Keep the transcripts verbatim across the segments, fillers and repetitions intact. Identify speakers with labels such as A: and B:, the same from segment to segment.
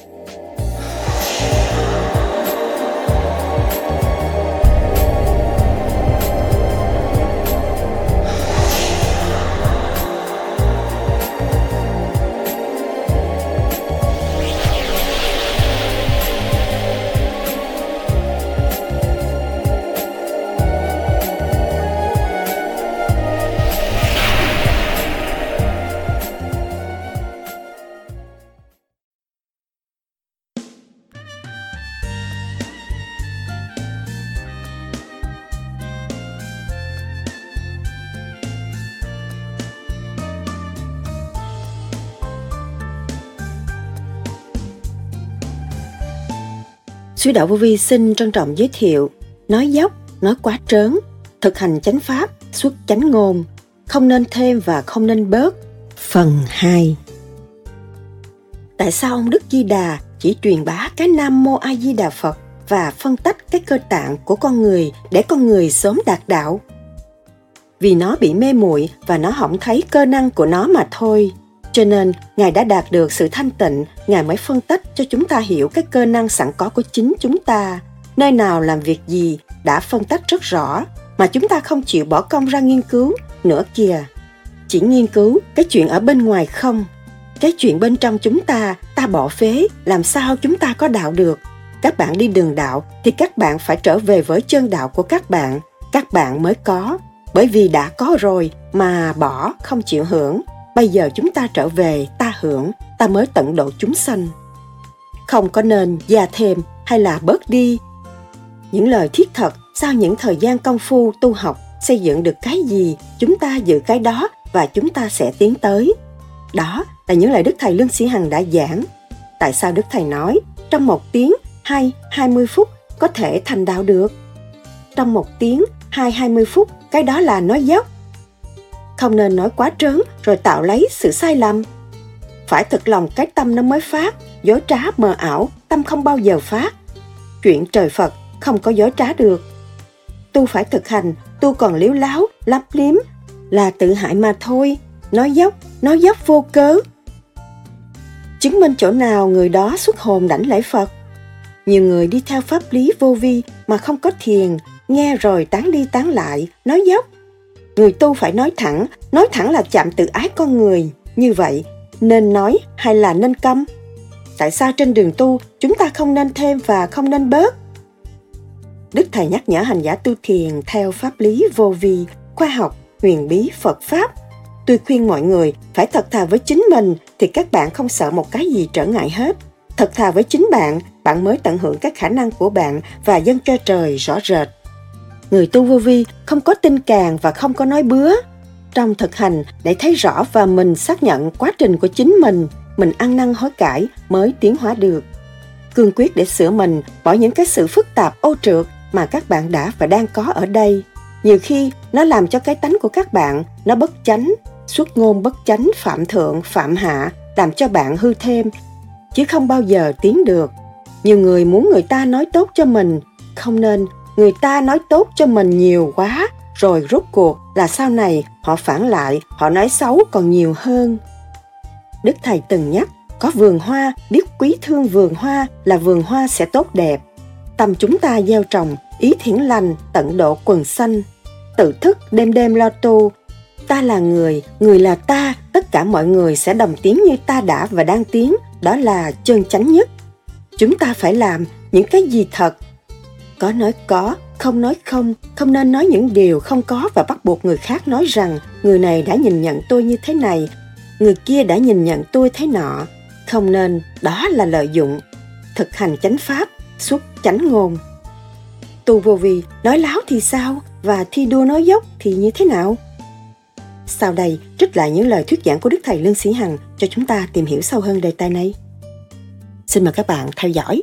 A: Sứ Đạo Vô Vi xin trân trọng giới thiệu nói dốc, nói quá trớn, thực hành chánh pháp, xuất chánh ngôn, không nên thêm và không nên bớt. Phần hai. Tại sao ông Đức Di Đà chỉ truyền bá cái Nam Mô A Di Đà Phật và phân tách cái cơ tạng của con người để con người sớm đạt đạo? Vì nó bị mê muội và nó không thấy cơ năng của nó mà thôi. Cho nên, Ngài đã đạt được sự thanh tịnh, Ngài mới phân tách cho chúng ta hiểu cái cơ năng sẵn có của chính chúng ta. Nơi nào làm việc gì đã phân tách rất rõ, mà chúng ta không chịu bỏ công ra nghiên cứu nữa kìa. Chỉ nghiên cứu cái chuyện ở bên ngoài không. Cái chuyện bên trong chúng ta, ta bỏ phế, làm sao chúng ta có đạo được. Các bạn đi đường đạo thì các bạn phải trở về với chân đạo của các bạn. Các bạn mới có, bởi vì đã có rồi mà bỏ không chịu hưởng. Bây giờ chúng ta trở về, ta hưởng, ta mới tận độ chúng sanh. Không có nên gia thêm hay là bớt đi. Những lời thiết thật, sau những thời gian công phu tu học, xây dựng được cái gì, chúng ta giữ cái đó và chúng ta sẽ tiến tới. Đó là những lời Đức Thầy Lương Sĩ Hằng đã giảng. Tại sao Đức Thầy nói, trong một tiếng hay hai mươi phút có thể thành đạo được? Trong một tiếng hay hai mươi phút, cái đó là nói dốc. Không nên nói quá trớn rồi tạo lấy sự sai lầm. Phải thực lòng cái tâm nó mới phát, dối trá mờ ảo, tâm không bao giờ phát. Chuyện trời Phật không có dối trá được. Tu phải thực hành, tu còn liếu láo, lấp liếm là tự hại mà thôi. Nói dốc, nói dốc vô cớ. Chứng minh chỗ nào người đó xuất hồn đảnh lễ Phật. Nhiều người đi theo pháp lý vô vi mà không có thiền, nghe rồi tán đi tán lại, nói dốc. Người tu phải nói thẳng, nói thẳng là chạm tự ái con người. Như vậy, nên nói hay là nên câm? Tại sao trên đường tu chúng ta không nên thêm và không nên bớt? Đức Thầy nhắc nhở hành giả tu thiền theo pháp lý vô vi, khoa học, huyền bí Phật Pháp. Tôi khuyên mọi người phải thật thà với chính mình thì các bạn không sợ một cái gì trở ngại hết. Thật thà với chính bạn, bạn mới tận hưởng các khả năng của bạn và dâng cho trời rõ rệt. Người tu vô vi không có tin càng và không có nói bứa. Trong thực hành để thấy rõ và mình xác nhận quá trình của chính mình, mình ăn năn hối cải mới tiến hóa được. Cương quyết để sửa mình, bỏ những cái sự phức tạp ô trượt mà các bạn đã và đang có ở đây. Nhiều khi nó làm cho cái tánh của các bạn nó bất chánh, xuất ngôn bất chánh, phạm thượng, phạm hạ, làm cho bạn hư thêm, chứ không bao giờ tiến được. Nhiều người muốn người ta nói tốt cho mình, không nên. Người ta nói tốt cho mình nhiều quá, rồi rốt cuộc là sau này họ phản lại, họ nói xấu còn nhiều hơn. Đức Thầy từng nhắc, có vườn hoa, biết quý thương vườn hoa là vườn hoa sẽ tốt đẹp. Tâm chúng ta gieo trồng, ý thiện lành, tận độ quần sanh. Tự thức đêm đêm lo tu. Ta là người, người là ta, tất cả mọi người sẽ đồng tiếng như ta đã và đang tiến, đó là chân chánh nhất. Chúng ta phải làm những cái gì thật. Có nói có, không nói không, không nên nói những điều không có và bắt buộc người khác nói rằng người này đã nhìn nhận tôi như thế này, người kia đã nhìn nhận tôi thế nọ. Không nên, đó là lợi dụng. Thực hành chánh pháp, xuất chánh ngôn. Tu vô vi, nói láo thì sao? Và thi đua nói dốc thì như thế nào? Sau đây, trích lại những lời thuyết giảng của Đức Thầy Lương Sĩ Hằng cho chúng ta tìm hiểu sâu hơn đề tài này. Xin mời các bạn theo dõi.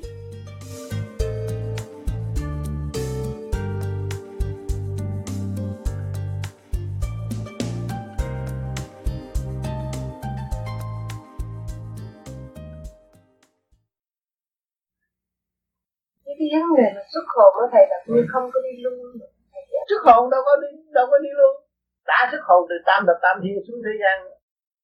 B: Cái vấn đề mà xuất hồn đó thầy là như không có đi luôn.
C: Xuất hồn đâu có đi đâu có đi luôn. Đã xuất hồn từ tam thập tam thiên xuống thế gian.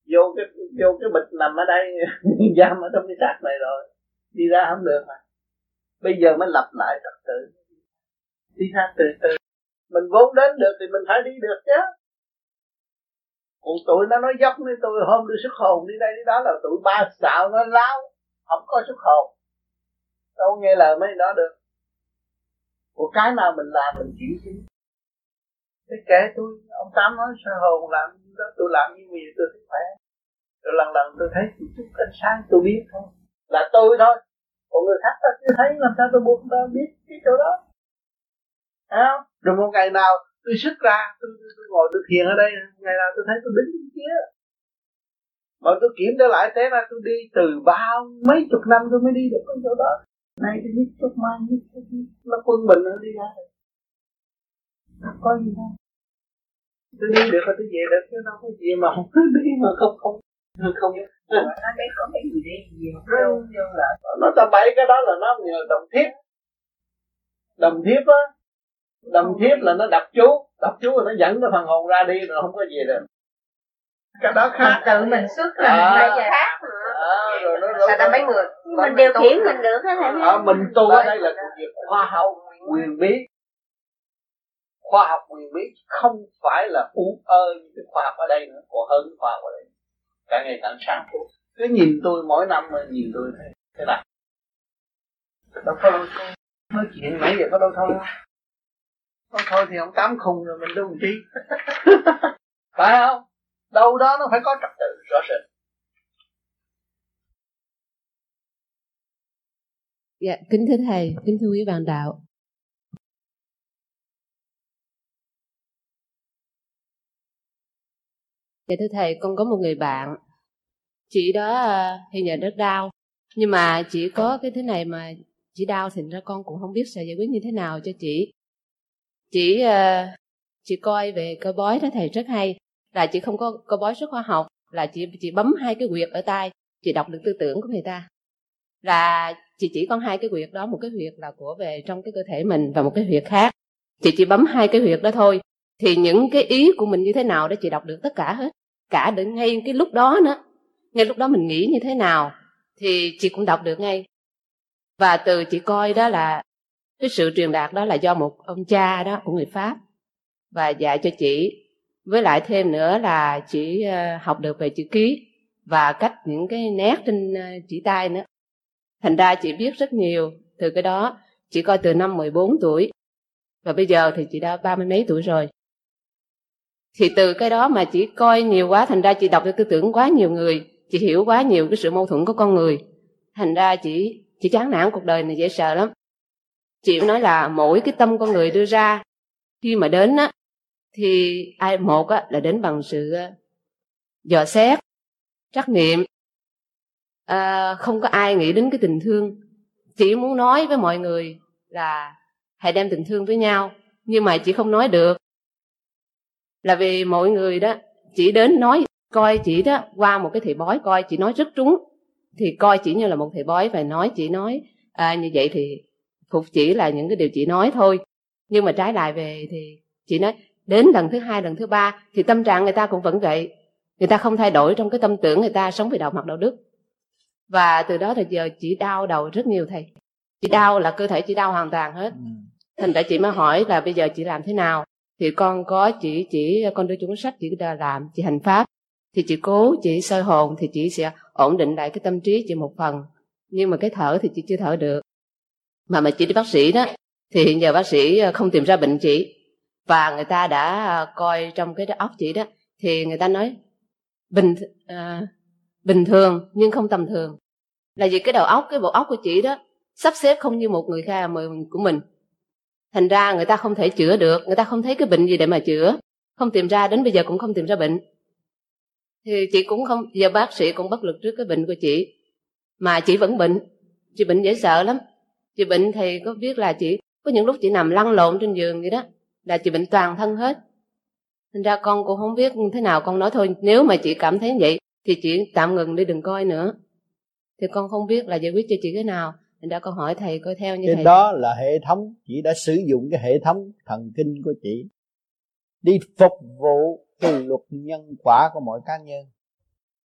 C: vô cái vô cái bịch nằm ở đây giam ở trong cái xác này rồi, đi ra không được mà. Bây giờ mới lập lại trật tự, đi ra từ từ. Mình vốn đến được thì mình phải đi được chứ. Còn tụi nó nói dốc nên tôi hôm đi xuất hồn đi đây đi đó là tụi ba xạo nó láo, không có xuất hồn, đâu nghe lời mấy đó được. Của cái nào mình làm mình chịu chứ. Thế kể tôi, ông Tám nói sơ hồn làm đó, tôi làm như gì tôi thấy khỏe. Rồi lần lần tôi thấy chút ánh sáng tôi biết thôi, là tôi thôi. Còn người khác ta chưa thấy, làm sao tôi buộc ta biết cái chỗ đó. Thấy không? Rồi một ngày nào tôi xuất ra, tôi, tôi, tôi ngồi tôi thiền ở đây, ngày nào tôi thấy tôi đứng bên kia. Mà tôi kiểm trở lại thế là tôi đi từ bao mấy chục năm tôi mới đi được cái chỗ đó. Nay tôi biết chút mai biết chút nó quân bình nó đi ra rồi. Không có gì đâu. Tôi đi được là tôi về được chứ đâu có gì mà không đi mà không không không.
B: Nó biết có mấy người đi nhiều đâu vô là
C: nó tầm bậy cái đó là nó nhờ đồng thiếp. Đồng thiếp á, đồng thiếp là nó đập chú, đập chú là nó dẫn cái phần hồn ra đi rồi không có gì được. Cái đó khác.
B: tự mình xuất là
C: à,
B: mình lại khác nữa.
C: À, rồi nó
B: sao ta mấy người
A: mình điều khiển mình được hết thầy.
C: À, mình tu ở đây là việc khoa học quyền bí. Khoa học quyền bí không phải là u ơ như cái khoa học ở đây nữa, còn hơn khoa học ở đây. Cả ngày càng sáng suốt. Cứ nhìn tôi mỗi năm mà nhìn tôi thế thế nào. Đâu có đâu thôi. Nói chuyện nãy giờ có đâu thôi. Có thôi thì ông Tám khùng rồi mình đâu làm chi. Phải không? Đâu đó nó phải có trật tự rõ rệt.
D: Dạ, kính thưa thầy, kính thưa quý bạn đạo. Dạ thưa thầy, con có một người bạn. Chị đó hiện giờ rất đau. Nhưng mà chỉ có cái thế này mà chị đau thành ra con cũng không biết sẽ giải quyết như thế nào cho chị. Chị chị coi về coi bói đó thầy rất hay. Là chị không có coi bói rất khoa học. Là chị chị bấm hai cái huyệt ở tai, chị đọc được tư tưởng của người ta. Là chị chỉ có hai cái huyệt đó, một cái huyệt là của về trong cái cơ thể mình và một cái huyệt khác. Chị chỉ bấm hai cái huyệt đó thôi. Thì những cái ý của mình như thế nào đó chị đọc được tất cả hết. Cả đến ngay cái lúc đó nữa. Ngay lúc đó mình nghĩ như thế nào thì chị cũng đọc được ngay. Và từ chị coi đó là cái sự truyền đạt đó là do một ông cha đó của người Pháp và dạy cho chị. Với lại thêm nữa là chị học được về chữ ký và cách những cái nét trên chỉ tay nữa. Thành ra chị biết rất nhiều từ cái đó. Chị coi từ năm mười bốn tuổi và bây giờ thì chị đã ba mươi mấy tuổi rồi. Thì từ cái đó mà chị coi nhiều quá, thành ra chị đọc được tư tưởng quá nhiều người, chị hiểu quá nhiều cái sự mâu thuẫn của con người. Thành ra chị chị chán nản cuộc đời này dễ sợ lắm. Chị nói là mỗi cái tâm con người đưa ra khi mà đến á, thì ai một á là đến bằng sự dò xét, trắc nghiệm. À, không có ai nghĩ đến cái tình thương. Chị muốn nói với mọi người là hãy đem tình thương với nhau, nhưng mà chị không nói được. Là vì mọi người đó chỉ đến nói coi chị đó qua một cái thầy bói coi chị nói rất trúng, thì coi chị như là một thầy bói và nói chị nói à, như vậy thì phục chỉ là những cái điều chị nói thôi. Nhưng mà trái lại về thì chị nói đến lần thứ hai, lần thứ ba thì tâm trạng người ta cũng vẫn vậy. Người ta không thay đổi trong cái tâm tưởng, người ta sống vì đạo mặt đạo đức. Và từ đó thì giờ chị đau đầu rất nhiều thầy. Chị đau là cơ thể chị đau hoàn toàn hết. Thành ra chị mới hỏi là bây giờ chị làm thế nào. Thì con có chỉ chỉ con đưa cuốn sách chị đã làm, chị hành pháp. Thì chị cố chị soi hồn thì chị sẽ ổn định lại cái tâm trí chị một phần. Nhưng mà cái thở thì chị chưa thở được. Mà mà chị đi bác sĩ đó thì hiện giờ bác sĩ không tìm ra bệnh chị. Và người ta đã coi trong cái óc chị đó thì người ta nói bình à, bình thường nhưng không tầm thường. Là vì cái đầu óc, cái bộ óc của chị đó sắp xếp không như một người khác của mình. Thành ra người ta không thể chữa được, người ta không thấy cái bệnh gì để mà chữa, không tìm ra, đến bây giờ cũng không tìm ra bệnh. Thì chị cũng không, giờ bác sĩ cũng bất lực trước cái bệnh của chị. Mà chị vẫn bệnh, chị bệnh dễ sợ lắm. Chị bệnh thì có biết là chị, có những lúc chị nằm lăn lộn trên giường vậy đó, là chị bệnh toàn thân hết. Thành ra con cũng không biết thế nào, con nói thôi, nếu mà chị cảm thấy vậy thì chị tạm ngừng đi, đừng coi nữa. Thì con không biết là giải quyết cho chị cái nào. Thành ra con hỏi thầy coi theo như
E: cái
D: thầy.
E: Đó là hệ thống, chị đã sử dụng cái hệ thống thần kinh của chị đi phục vụ cái luật nhân quả của mỗi cá nhân.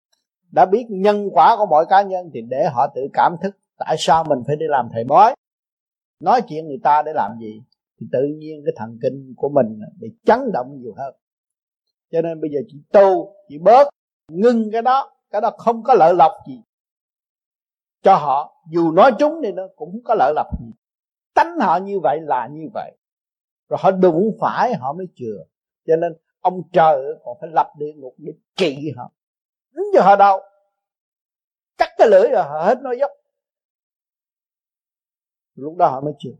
E: đã biết nhân quả của mỗi cá nhân thì để họ tự cảm thức tại sao mình phải đi làm thầy bói, nói chuyện người ta để làm gì, thì tự nhiên cái thần kinh của mình bị chấn động nhiều hơn. Cho nên bây giờ chị tu, chị bớt ngưng cái đó, cái đó không có lợi lộc gì cho họ, dù nói trúng thì nó cũng không có lợi lộc gì. Tánh họ như vậy là như vậy, rồi họ đụng phải họ mới chừa. Cho nên ông trời còn phải lập địa ngục để trị họ, đứng cho họ đau, cắt cái lưỡi rồi họ hết nói dốc, lúc đó họ mới chừa.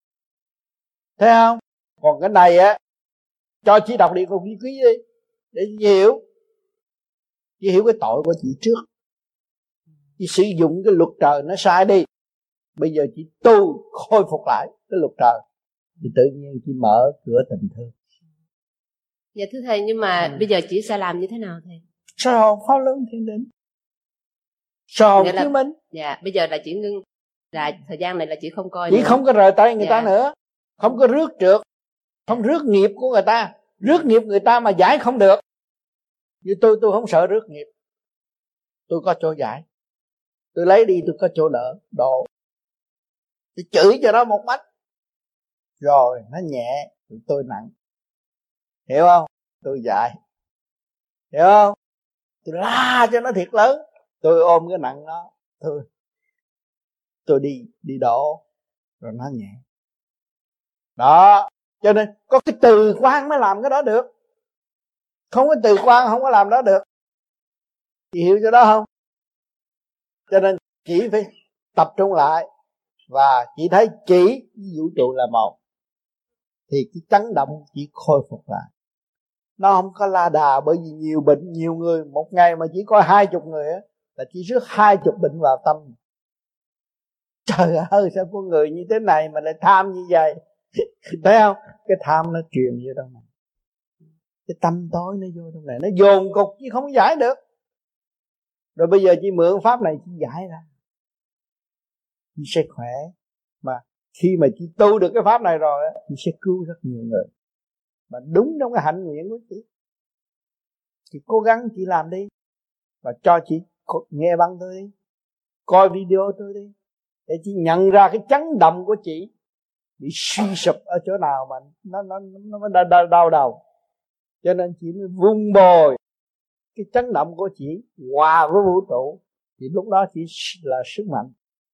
E: Thấy không? Còn cái này á, cho chị đọc địa ngục di ký đi để chị hiểu, chị hiểu cái tội của chị trước. Chị sử dụng cái luật trời nó sai đi, bây giờ chị tu khôi phục lại cái luật trời thì tự nhiên chị mở cửa tình thương.
D: Dạ thưa thầy, nhưng mà ừ. bây giờ chị sẽ làm như thế nào thầy?
E: Soi hồn pháp luân thiên định, soi hồn chứng minh.
D: Dạ bây giờ là chị ngưng, là thời gian này là chị không coi
E: chị
D: nữa.
E: Không có rời tay người
D: dạ.
E: ta nữa, không có rước trượt, không rước nghiệp của người ta. Rước nghiệp người ta mà giải không được. Như tôi tôi không sợ rước nghiệp, tôi có chỗ giải, tôi lấy đi tôi có chỗ đỡ độ. Tôi chửi cho nó một bách rồi nó nhẹ, tôi nặng, hiểu không? Tôi dạy, hiểu không? Tôi la cho nó thiệt lớn, tôi ôm cái nặng nó, tôi tôi đi đi độ rồi nó nhẹ. Đó, cho nên có cái từ quan mới làm cái đó được, không có từ quan không có làm đó được. Chị hiểu cho đó không? Cho nên chỉ phải tập trung lại, và chị thấy chỉ vũ trụ là một, thì cái chấn động chỉ khôi phục lại. Nó không có la đà, bởi vì nhiều bệnh, nhiều người một ngày mà chỉ có hai chục người á, là chỉ rước hai chục bệnh vào tâm. Trời ơi, sao có người như thế này mà lại tham như vậy? Thấy không? Cái tham nó truyền vô trong này, cái tâm tối nó vô trong này, nó dồn cục chứ không giải được. Rồi bây giờ chị mượn pháp này chị giải ra, chị sẽ khỏe. Mà khi mà chị tu được cái pháp này rồi, chị sẽ cứu rất nhiều người. Mà đúng trong cái hạnh nguyện của chị, chị cố gắng chị làm đi, và cho chị nghe băng tôi đi, coi video tôi đi, để chị nhận ra cái chấn động của chị bị suy sụp ở chỗ nào mà nó nó nó nó đau, đau đầu. Cho nên chị mới vun bồi cái chấn động của chị hòa với vũ trụ, thì lúc đó chỉ là sức mạnh.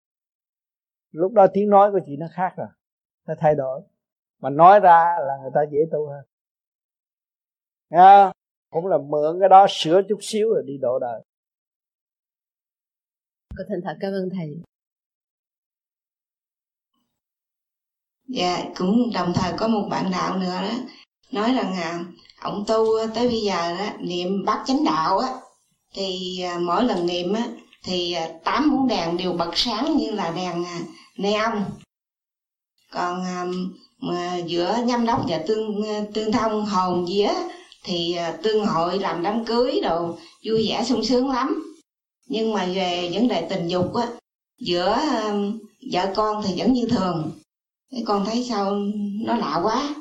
E: Lúc đó tiếng nói của chị nó khác rồi, nó thay đổi, mà nói ra là người ta dễ tu hơn. Nghe? Cũng là mượn cái đó sửa chút xíu rồi đi độ đời.
D: Con thành thật cảm ơn thầy.
F: Dạ, cũng đồng thời có một bạn đạo nữa đó nói rằng à, ông tu tới bây giờ đó, niệm bát chánh đạo á, thì à, mỗi lần niệm á thì à, tám bóng đèn đều bật sáng như là đèn à, neon. Còn à, mà giữa nhâm đốc và tương tương thông hồn vía thì à, tương hội làm đám cưới đồ vui vẻ sung sướng lắm. Nhưng mà về vấn đề tình dục á, giữa à, vợ con thì vẫn như thường. Thế con thấy sao nó lạ quá.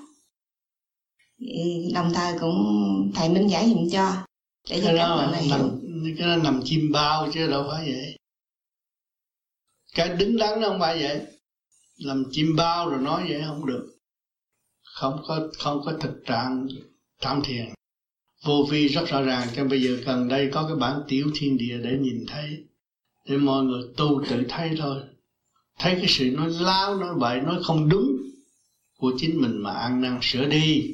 F: Đồng thời cũng thầy minh giải dùm cho để cho các bạn này hiểu.
G: Cái đó nằm chim bao chứ đâu phải vậy. Cái đứng đắn nó không phải vậy. Làm chim bao rồi nói vậy không được. Không có không có thực trạng tham thiền. Vô vi rất rõ ràng. Cho bây giờ gần đây có cái bản tiểu thiên địa để nhìn thấy, để mọi người tu tự thấy thôi. Thấy cái sự nói láo, nói bậy, nói không đúng của chính mình mà ăn năn sửa đi.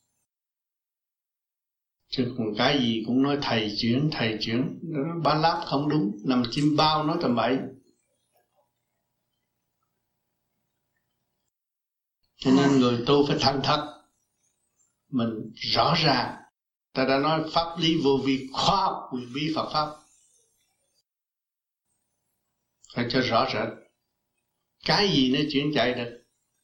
G: Chứ còn cái gì cũng nói thầy chuyển, thầy chuyển, nó ba láp không đúng, nằm chim bao nói tầm bậy. Cho nên người tu phải thành thật, mình rõ ràng. Ta đã nói pháp lý vô vi, khoa học quyền bí Phật pháp, phải cho rõ rệt. Cái gì nó chuyển chạy được.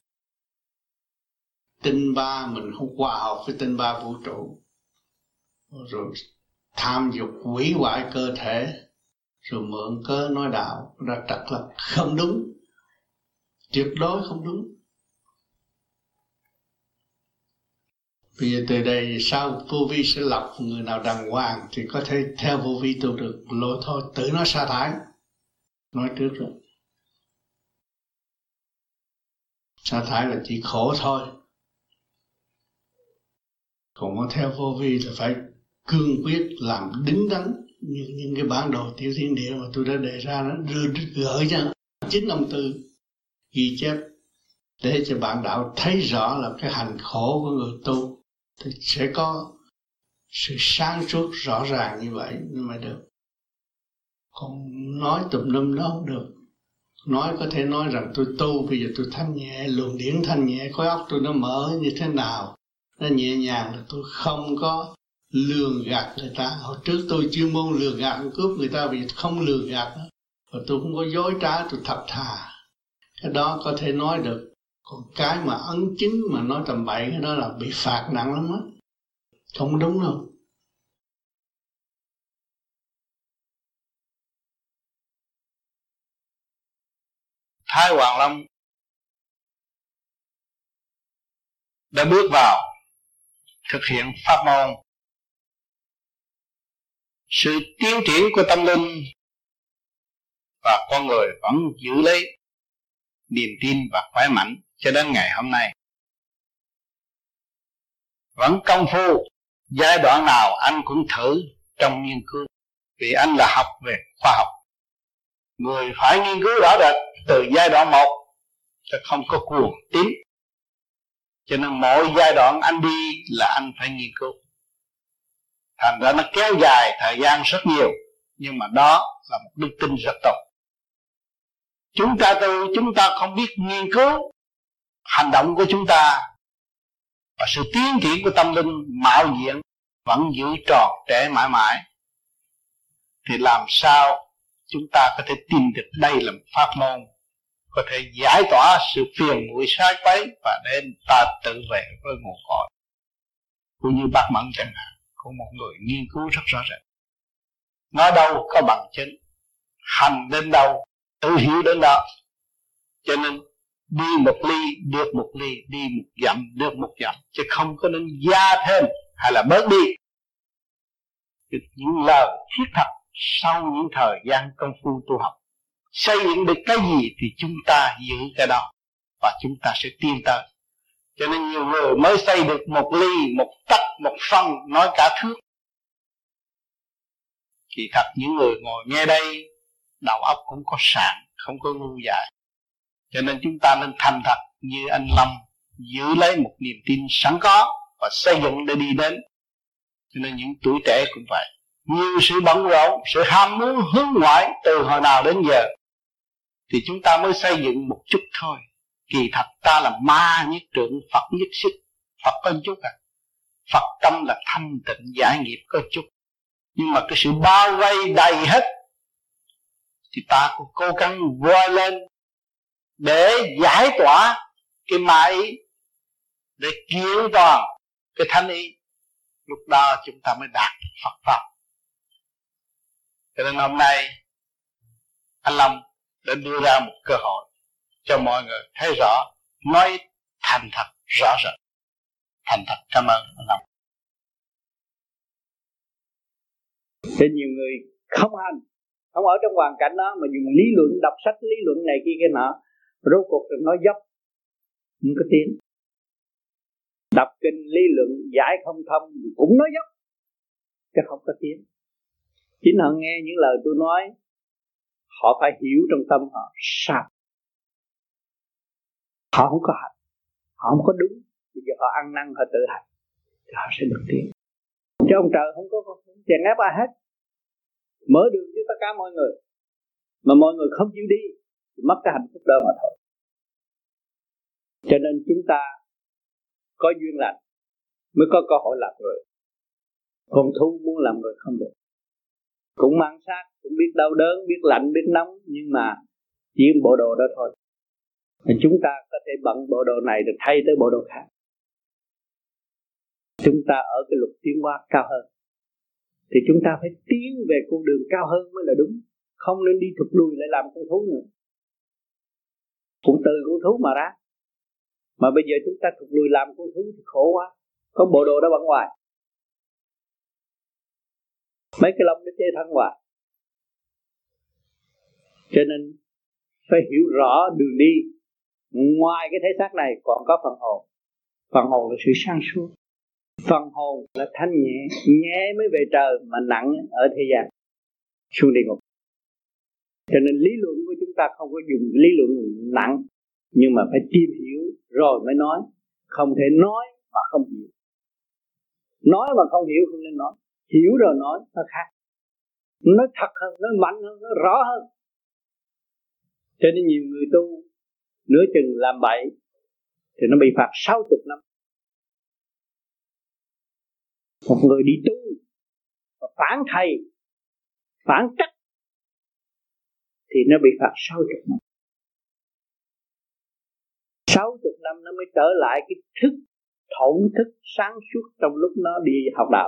G: Tinh ba mình không hòa hợp với tinh ba vũ trụ, rồi tham dục hủy hoại cơ thể, rồi mượn cớ nói đạo ra trật là không đúng, tuyệt đối không đúng. Bây giờ từ đây sau vô vi sẽ lọc người nào đàng hoàng thì có thể theo vô vi tu được, lỗi thôi tự nó sa thải. Nói trước rồi. Sa thải là chỉ khổ thôi. Còn muốn theo vô vi là phải cương quyết làm đứng đắn như những cái bản đồ tiểu thiên địa mà tôi đã đề ra, nó đưa gửi cho chính ông Tư ghi chép để cho bạn đạo thấy rõ là cái hành khổ của người tu thì sẽ có sự sáng suốt rõ ràng như vậy mới được. Còn nói tùm lum đó không được. Nói có thể nói rằng tôi tu bây giờ tôi thanh nhẹ, luồng điển thanh nhẹ, khối óc tôi nó mở như thế nào, nó nhẹ nhàng, là tôi không có lường gạt người ta. Hồi trước tôi chuyên môn lường gạt cướp người ta, vì không lường gạt nữa. Và tôi không có dối trá, tôi thật thà. Cái đó có thể nói được. Còn cái mà ấn chứng mà nói tầm bậy, cái đó là bị phạt nặng lắm á. Không đúng đâu.
H: Thái Hoàng Long đã bước vào thực hiện pháp môn. Sự tiến triển của tâm linh và con người vẫn giữ lấy niềm tin và khỏe mạnh cho đến ngày hôm nay. Vẫn công phu, giai đoạn nào anh cũng thử trong nghiên cứu, vì anh là học về khoa học. Người phải nghiên cứu rõ rệt từ giai đoạn một, chứ không có cuồng tín. Cho nên mỗi giai đoạn anh đi là anh phải nghiên cứu. Thành ra nó kéo dài thời gian rất nhiều, nhưng mà đó là một đức tin rất tốt. Chúng ta tu, chúng ta không biết nghiên cứu hành động của chúng ta, và sự tiến triển của tâm linh mạo diện vẫn giữ tròn trễ mãi mãi, thì làm sao chúng ta có thể tin được đây là một pháp môn có thể giải tỏa sự phiền muội sai quấy, và để ta tự về với nguồn cội. Cũng như bác Mẫn chẳng hạn, của một người nghiên cứu rất rõ rệt. Nói đâu có bằng chứng, hành đến đâu tự hiểu đến đó. Cho nên đi một ly được một ly, đi một dặm được một dặm, chứ không có nên gia thêm hay là bớt đi. Những lời thiết thật sau những thời gian công phu tu học, xây dựng được cái gì thì chúng ta giữ cái đó, và chúng ta sẽ tiến tới. Cho nên nhiều người mới xây được một ly, một tấc, một phân, nói cả thước. Kỳ thật những người ngồi nghe đây, đầu óc cũng có sạn, không có ngu dại. Cho nên chúng ta nên thành thật như anh Lâm, giữ lấy một niềm tin sẵn có và xây dựng để đi đến. Cho nên những tuổi trẻ cũng vậy. Nhiều sự bận rộn, sự ham muốn hướng ngoại từ hồi nào đến giờ, thì chúng ta mới xây dựng một chút thôi. Kỳ thật ta là ma nhất trượng, Phật nhất xích. Phật có chút à? Phật tâm là thanh tịnh giải nghiệp có chút. Nhưng mà cái sự bao vây đầy hết, thì ta cũng cố gắng voi lên để giải tỏa cái ma ý, để kiện toàn cái thanh ý. Lúc đó chúng ta mới đạt Phật Pháp. Cho nên hôm nay anh Long đã đưa ra một cơ hội cho mọi người thấy rõ, nói thành thật rõ rệt. Thành thật cảm ơn anh Long.
C: Cho nhiều người không hành, không ở trong hoàn cảnh đó mà dùng lý luận, đọc sách lý luận này kia cái nọ, rốt cuộc rồi nói dốc, không có tiến. Đọc kinh lý luận giải không thông cũng nói dốc, chứ không có tiến. Chính họ nghe những lời tôi nói, họ phải hiểu trong tâm họ sao. Họ không có hành, họ không có đúng, bây giờ họ ăn năn, họ tự hành, thì họ sẽ được tiến. Chứ ông trời không có chèn ép ai hết, mở đường cho tất cả mọi người, mà mọi người không chịu đi thì mất cái hạnh phúc đó mà thôi. Cho nên chúng ta có duyên lành mới có cơ hội làm người. Con thú muốn làm người không được, cũng mang sát, cũng biết đau đớn, biết lạnh, biết nóng, nhưng mà chỉ bộ đồ đó thôi. Thì chúng ta có thể bận bộ đồ này được thay tới bộ đồ khác. Chúng ta ở cái luật tiến hóa cao hơn, thì chúng ta phải tiến về con đường cao hơn mới là đúng. Không nên đi thụt lùi lại làm con thú nữa. Cũng từ con thú mà ra. Mà bây giờ chúng ta thụt lùi làm con thú thì khổ quá. Có bộ đồ đó bận hoài, mấy cái lông nó che thân hoài. Cho nên phải hiểu rõ đường đi. Ngoài cái thể xác này còn có phần hồn. Phần hồn là sự sáng suốt. Phần hồn là thanh nhẹ, nhẹ mới về trời, mà nặng ở thế gian xuống địa ngục. Cho nên lý luận của chúng ta không có dùng lý luận nặng, nhưng mà phải tìm hiểu rồi mới nói. Không thể nói mà không hiểu. Nói mà không hiểu không nên nói. Hiểu rồi nói nó khác. Nó thật hơn, nó mạnh hơn, nó rõ hơn. Cho nên nhiều người tu nửa chừng làm bậy thì nó bị phạt sáu mươi năm. Một người đi tu và phản thầy, phản trách thì nó bị phạt sáu mươi năm. sáu mươi năm nó mới trở lại cái thức thổn thức sáng suốt trong lúc nó đi học đạo.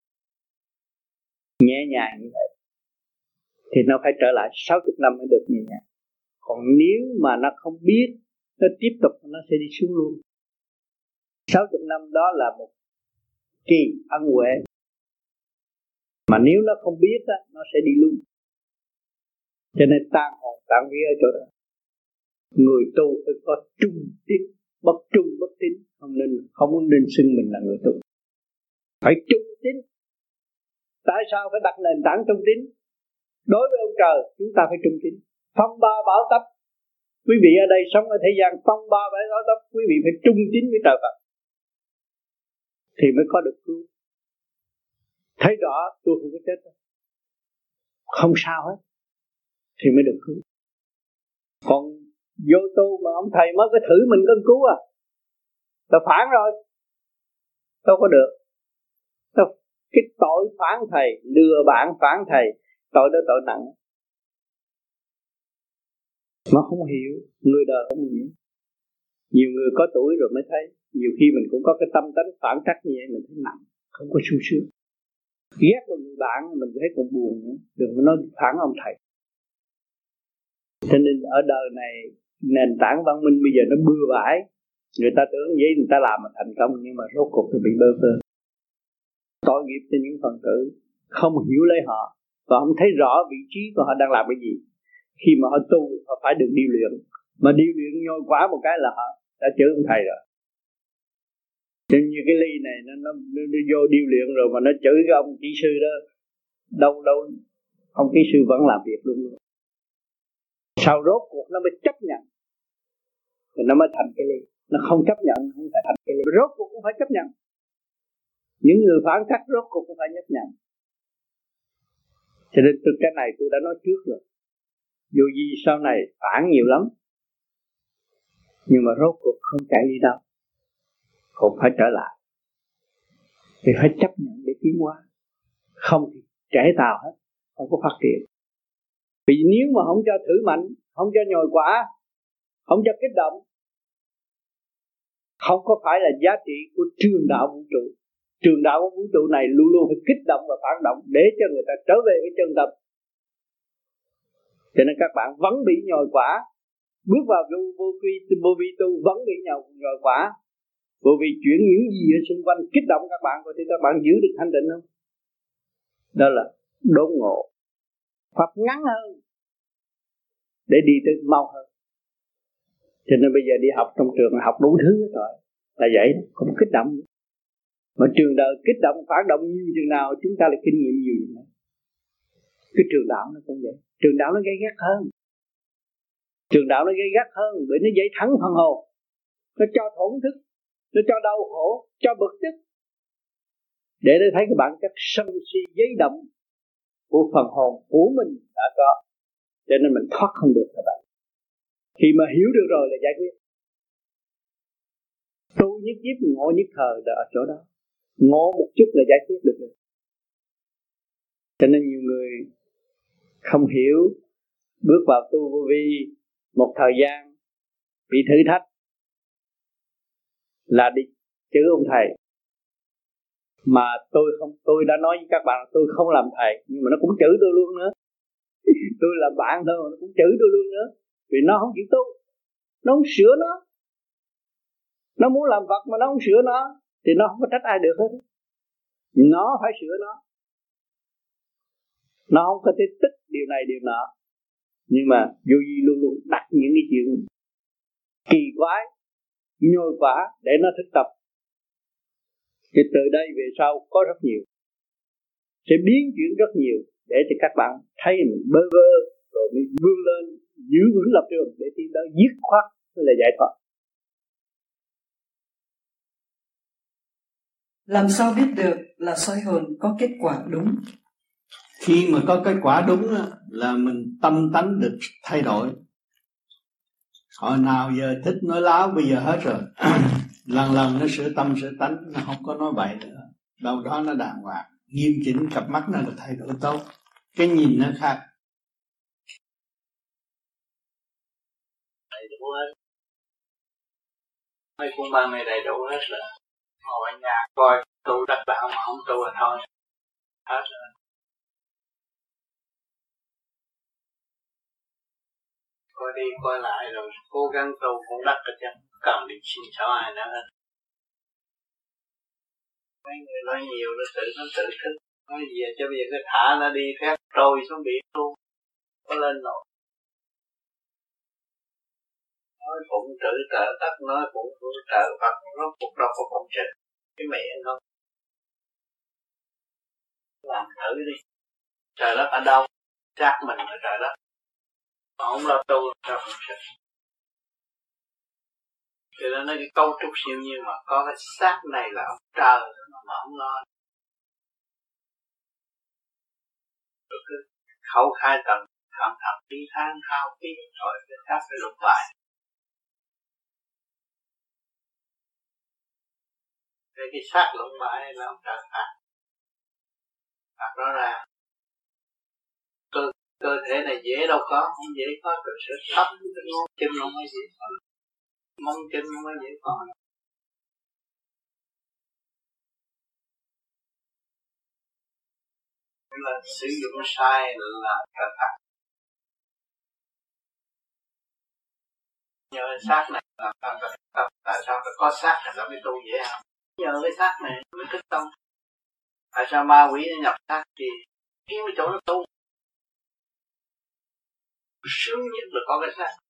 C: Nhẹ nhàng như vậy thì nó phải trở lại sáu mươi năm mới được nhẹ nhàng. Còn nếu mà nó không biết, nó tiếp tục nó sẽ đi xuống luôn. sáu mươi năm đó là một kỳ ân huệ. Mà nếu nó không biết đó, nó sẽ đi luôn. Cho nên tan hồn tan vía ở chỗ đó. Người tu phải có trung tín, bất trung bất tín, không nên không nên xưng mình là người tu. Phải trung tín. Tại sao phải đặt nền tảng trung tín? Đối với ông trời chúng ta phải trung tín. Phong ba bão táp, quý vị ở đây sống ở thế gian phong ba bão táp, quý vị phải trung tín với trời Phật thì mới có được cứu. Thấy rõ tôi không có chết đâu, không sao hết thì mới được cứu. Còn vô tu mà ông thầy mới có thử mình có cứu à, tao phản rồi, đâu có được. Tao, cái tội phản thầy, lừa bạn phản thầy, tội đó tội nặng. Mà không hiểu, người đời không hiểu. Nhiều người có tuổi rồi mới thấy. Nhiều khi mình cũng có cái tâm tánh phản trắc như vậy, mình thấy nặng, không có sung sướng. Ghét một người bạn mình thấy còn buồn nữa, đừng có nói phản ông thầy. Cho nên ở đời này nền tảng văn minh bây giờ nó bừa bãi. Người ta tưởng vậy người ta làm mà thành công, nhưng mà rốt cuộc thì bị bơ vơ. Tội nghiệp cho những phần tử không hiểu lấy họ và không thấy rõ vị trí của họ đang làm cái gì. Khi mà họ tu họ phải được điêu luyện, mà điêu luyện nhồi quá một cái là họ đã chửi ông thầy rồi. Cho như cái ly này nó, nó, nó, nó vô điêu luyện rồi mà nó chửi cái ông kỹ sư đó, đâu đâu ông kỹ sư vẫn làm việc luôn luôn. Sau rốt cuộc nó mới chấp nhận thì nó mới thành cái ly. Nó không chấp nhận không phải thành cái ly. Rốt cuộc cũng phải chấp nhận. Những người phản trắc rốt cuộc cũng phải chấp nhận. Cho nên từ cái này tôi đã nói trước rồi. Dù gì sau này phản nhiều lắm, nhưng mà rốt cuộc không chạy đi đâu, cũng phải trở lại. Thì phải chấp nhận để tiến hóa. Không thì trễ tàu hết, không có phát triển. Vì nếu mà không cho thử mạnh, không cho nhồi quả, không cho kích động, không có phải là giá trị của trường đạo vũ trụ. Trường đạo của vũ trụ này luôn luôn phải kích động và phản động để cho người ta trở về với chân tâm. Cho nên các bạn vẫn bị nhồi quả, bước vào vô, vô, vi, vô vi tu vẫn bị nhồi, nhồi quả. Bởi vì chuyển những gì ở xung quanh kích động các bạn, thì các bạn giữ được thanh định không? Đó là đốn ngộ. Pháp ngắn hơn để đi tới mau hơn. Cho nên bây giờ đi học trong trường học đủ thứ rồi, là vậy đó, không kích động. Mà trường đời kích động, phản động nhiều chừng nào chúng ta lại kinh nghiệm nhiều chừng nào. Cái trường đạo nó cũng vậy. Trường đạo nó gây gắt hơn. Trường đạo nó gây gắt hơn bởi nó dây thắng phần hồn. Nó cho thổn thức, nó cho đau khổ, cho bực tức. Để nó thấy cái bản chất sân si giấy động của phần hồn của mình đã có. Cho nên mình thoát không được các bạn. Khi mà hiểu được rồi là giải quyết. Tu nhất kiếp, ngộ nhất thời là ở chỗ đó. Ngộ một chút là giải quyết được rồi. Cho nên nhiều người không hiểu, bước vào tu vô vi một thời gian bị thử thách là đi chửi ông thầy. Mà tôi không, tôi đã nói với các bạn tôi không làm thầy, nhưng mà nó cũng chửi tôi luôn nữa. Tôi làm bạn thôi mà nó cũng chửi tôi luôn nữa. Vì nó không chịu tu, nó không sửa nó. Nó muốn làm Phật mà nó không sửa nó, thì nó không có trách ai được hết. Nó phải sửa nó. Nó không có thể tích điều này điều nọ. Nhưng mà vô vi luôn luôn đặt những cái chuyện kỳ quái, nhồi quả để nó thực tập. Thì từ đây về sau có rất nhiều, sẽ biến chuyển rất nhiều để cho các bạn thấy mình bơ vơ rồi mới vươn lên giữ vững lập trường để tiến tới dứt khoát là giải thoát.
I: Làm sao biết được là soi hồn có kết quả đúng?
G: Khi mà có kết quả đúng là mình tâm tánh được thay đổi. Hồi nào giờ thích nói láo bây giờ hết rồi. Lần lần nó sửa tâm sửa tánh, nó không có nói bậy nữa. Đâu đó nó đàng hoàng, nghiêm chỉnh, cặp mắt nó được thay đổi tốt, cái nhìn nó khác.
H: Đầy đủ hết. Mấy cuốn băng này đầy đủ hết rồi. Ngồi ở nhà coi tu đắc đạo mà không tu là thôi. Hết rồi. Coi đi coi lại rồi cố gắng tu cũng đắc được chứ. Cần đi xin xỏ ai nữa hết. Mấy người nói nhiều nó tự nó tự thức. Nói gì cho bây giờ cái thả nó đi phép trôi xuống biển luôn. Có lên nổi. Nói phụng trữ trợ tất, nói phụng trữ trợ Phật, nó phục đâu có phụng trữ. Cái mẹ không. Làm thử đi. Trời đất ở đâu? Xác mình ở trời đất. Không lo tu sao không sẽ. Thì nó nói cái cấu trúc siêu nhiên mà có cái xác này là ông trời mà không lo. Rồi cứ khẩu khai tầng, thầm thầm đi than hao phí rồi cái xác phải lục lại. Cái cái xác lục bại là ông trời phạt. Phạt rõ ràng. Cơ, cơ thể này dễ đâu có, không dễ có, từ sự thấp tới ngón chân nó mới dễ có. Mong chân nó mới dễ có. Nên là sử dụng sai là trời phạt. Nhờ xác này là ta phải tập. Tại sao phải có xác là ta mới tu dễ không? Nhờ cái xác này mới thức tâm. Tại sao ma quỷ nó nhập xác thì kiếm cái chỗ nó tu. Sướng nhất là có cái xác.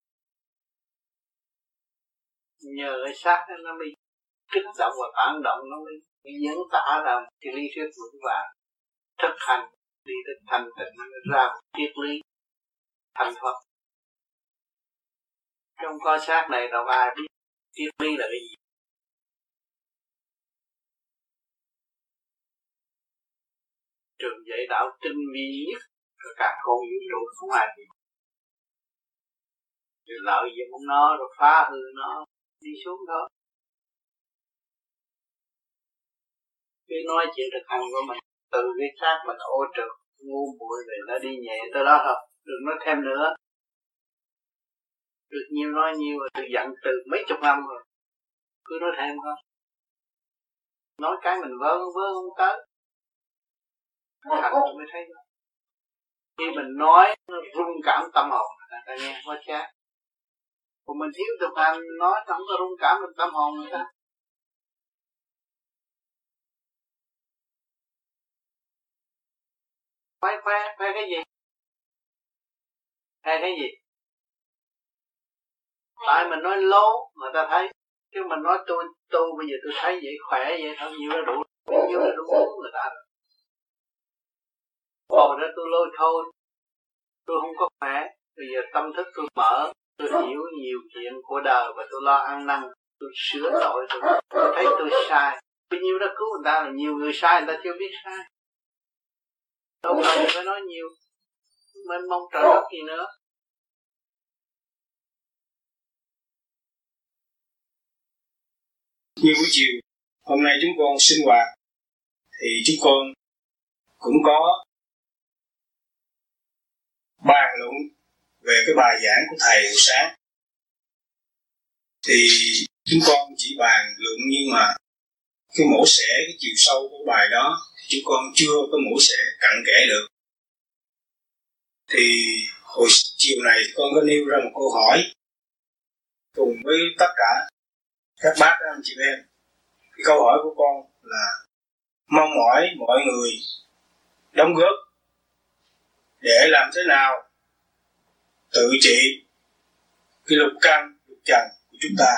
H: Nhờ cái xác đó nó mới kích động và phản động, nó mới diễn tả ra cái lý thuyết vững vàng. Thực hành đi tới thành tựu nó ra một triết lý thành Phật. Trong có xác này đâu ai biết triết lý là cái gì. Trường dạy đạo tinh vi nhất rồi cả con vũ trụ không ai biết. Rồi lợi dụng nó rồi phá hư nó đi xuống đó. Cái nói chuyện thực hành của mình từ cái xác mình ô trực ngu muội về nó đi nhẹ tới đó thôi, đừng nói thêm nữa. Được nhiều nói nhiều rồi, từ giận từ mấy chục năm rồi, cứ nói thêm thôi. Nói cái mình vớ vớ không tới, thành mới thấy đó. Khi mình nói nó rung cảm tâm hồn, người ta nghe quá chát. Còn mình thiếu thực hành nói không có rung cảm được tâm hồn người ta. Khoe khoe, khoe cái gì? Khoe cái gì? Tại mình nói lố người ta thấy. Chứ mình nói tôi tu bây giờ tôi thấy vậy khỏe vậy thôi, nhiều là đủ. Nhiều là đủ người ta rồi. Hồi đó tôi lôi thôi. Tôi không có khỏe. Bây giờ tâm thức tôi mở. Tôi hiểu nhiều chuyện của đời và tôi lo ăn năn. Tôi sửa tội. Tôi, tôi thấy tôi sai. Bao nhiêu đã cứu người ta là nhiều người sai người ta chưa biết sai. Đâu cần phải nói nhiều. Mênh mông trời đất gì nữa.
J: Như buổi chiều hôm nay chúng con sinh hoạt thì chúng con cũng có bàn luận về cái bài giảng của thầy buổi sáng. Thì chúng con chỉ bàn luận nhưng mà cái mổ xẻ, cái chiều sâu của bài đó thì chúng con chưa có mổ xẻ cặn kẽ được. Thì hồi chiều này con có nêu ra một câu hỏi cùng với tất cả các bác anh chị em Cái câu hỏi của con là mong mỏi mọi người đóng góp để làm thế nào tự trị cái lục căn lục trần của chúng ta.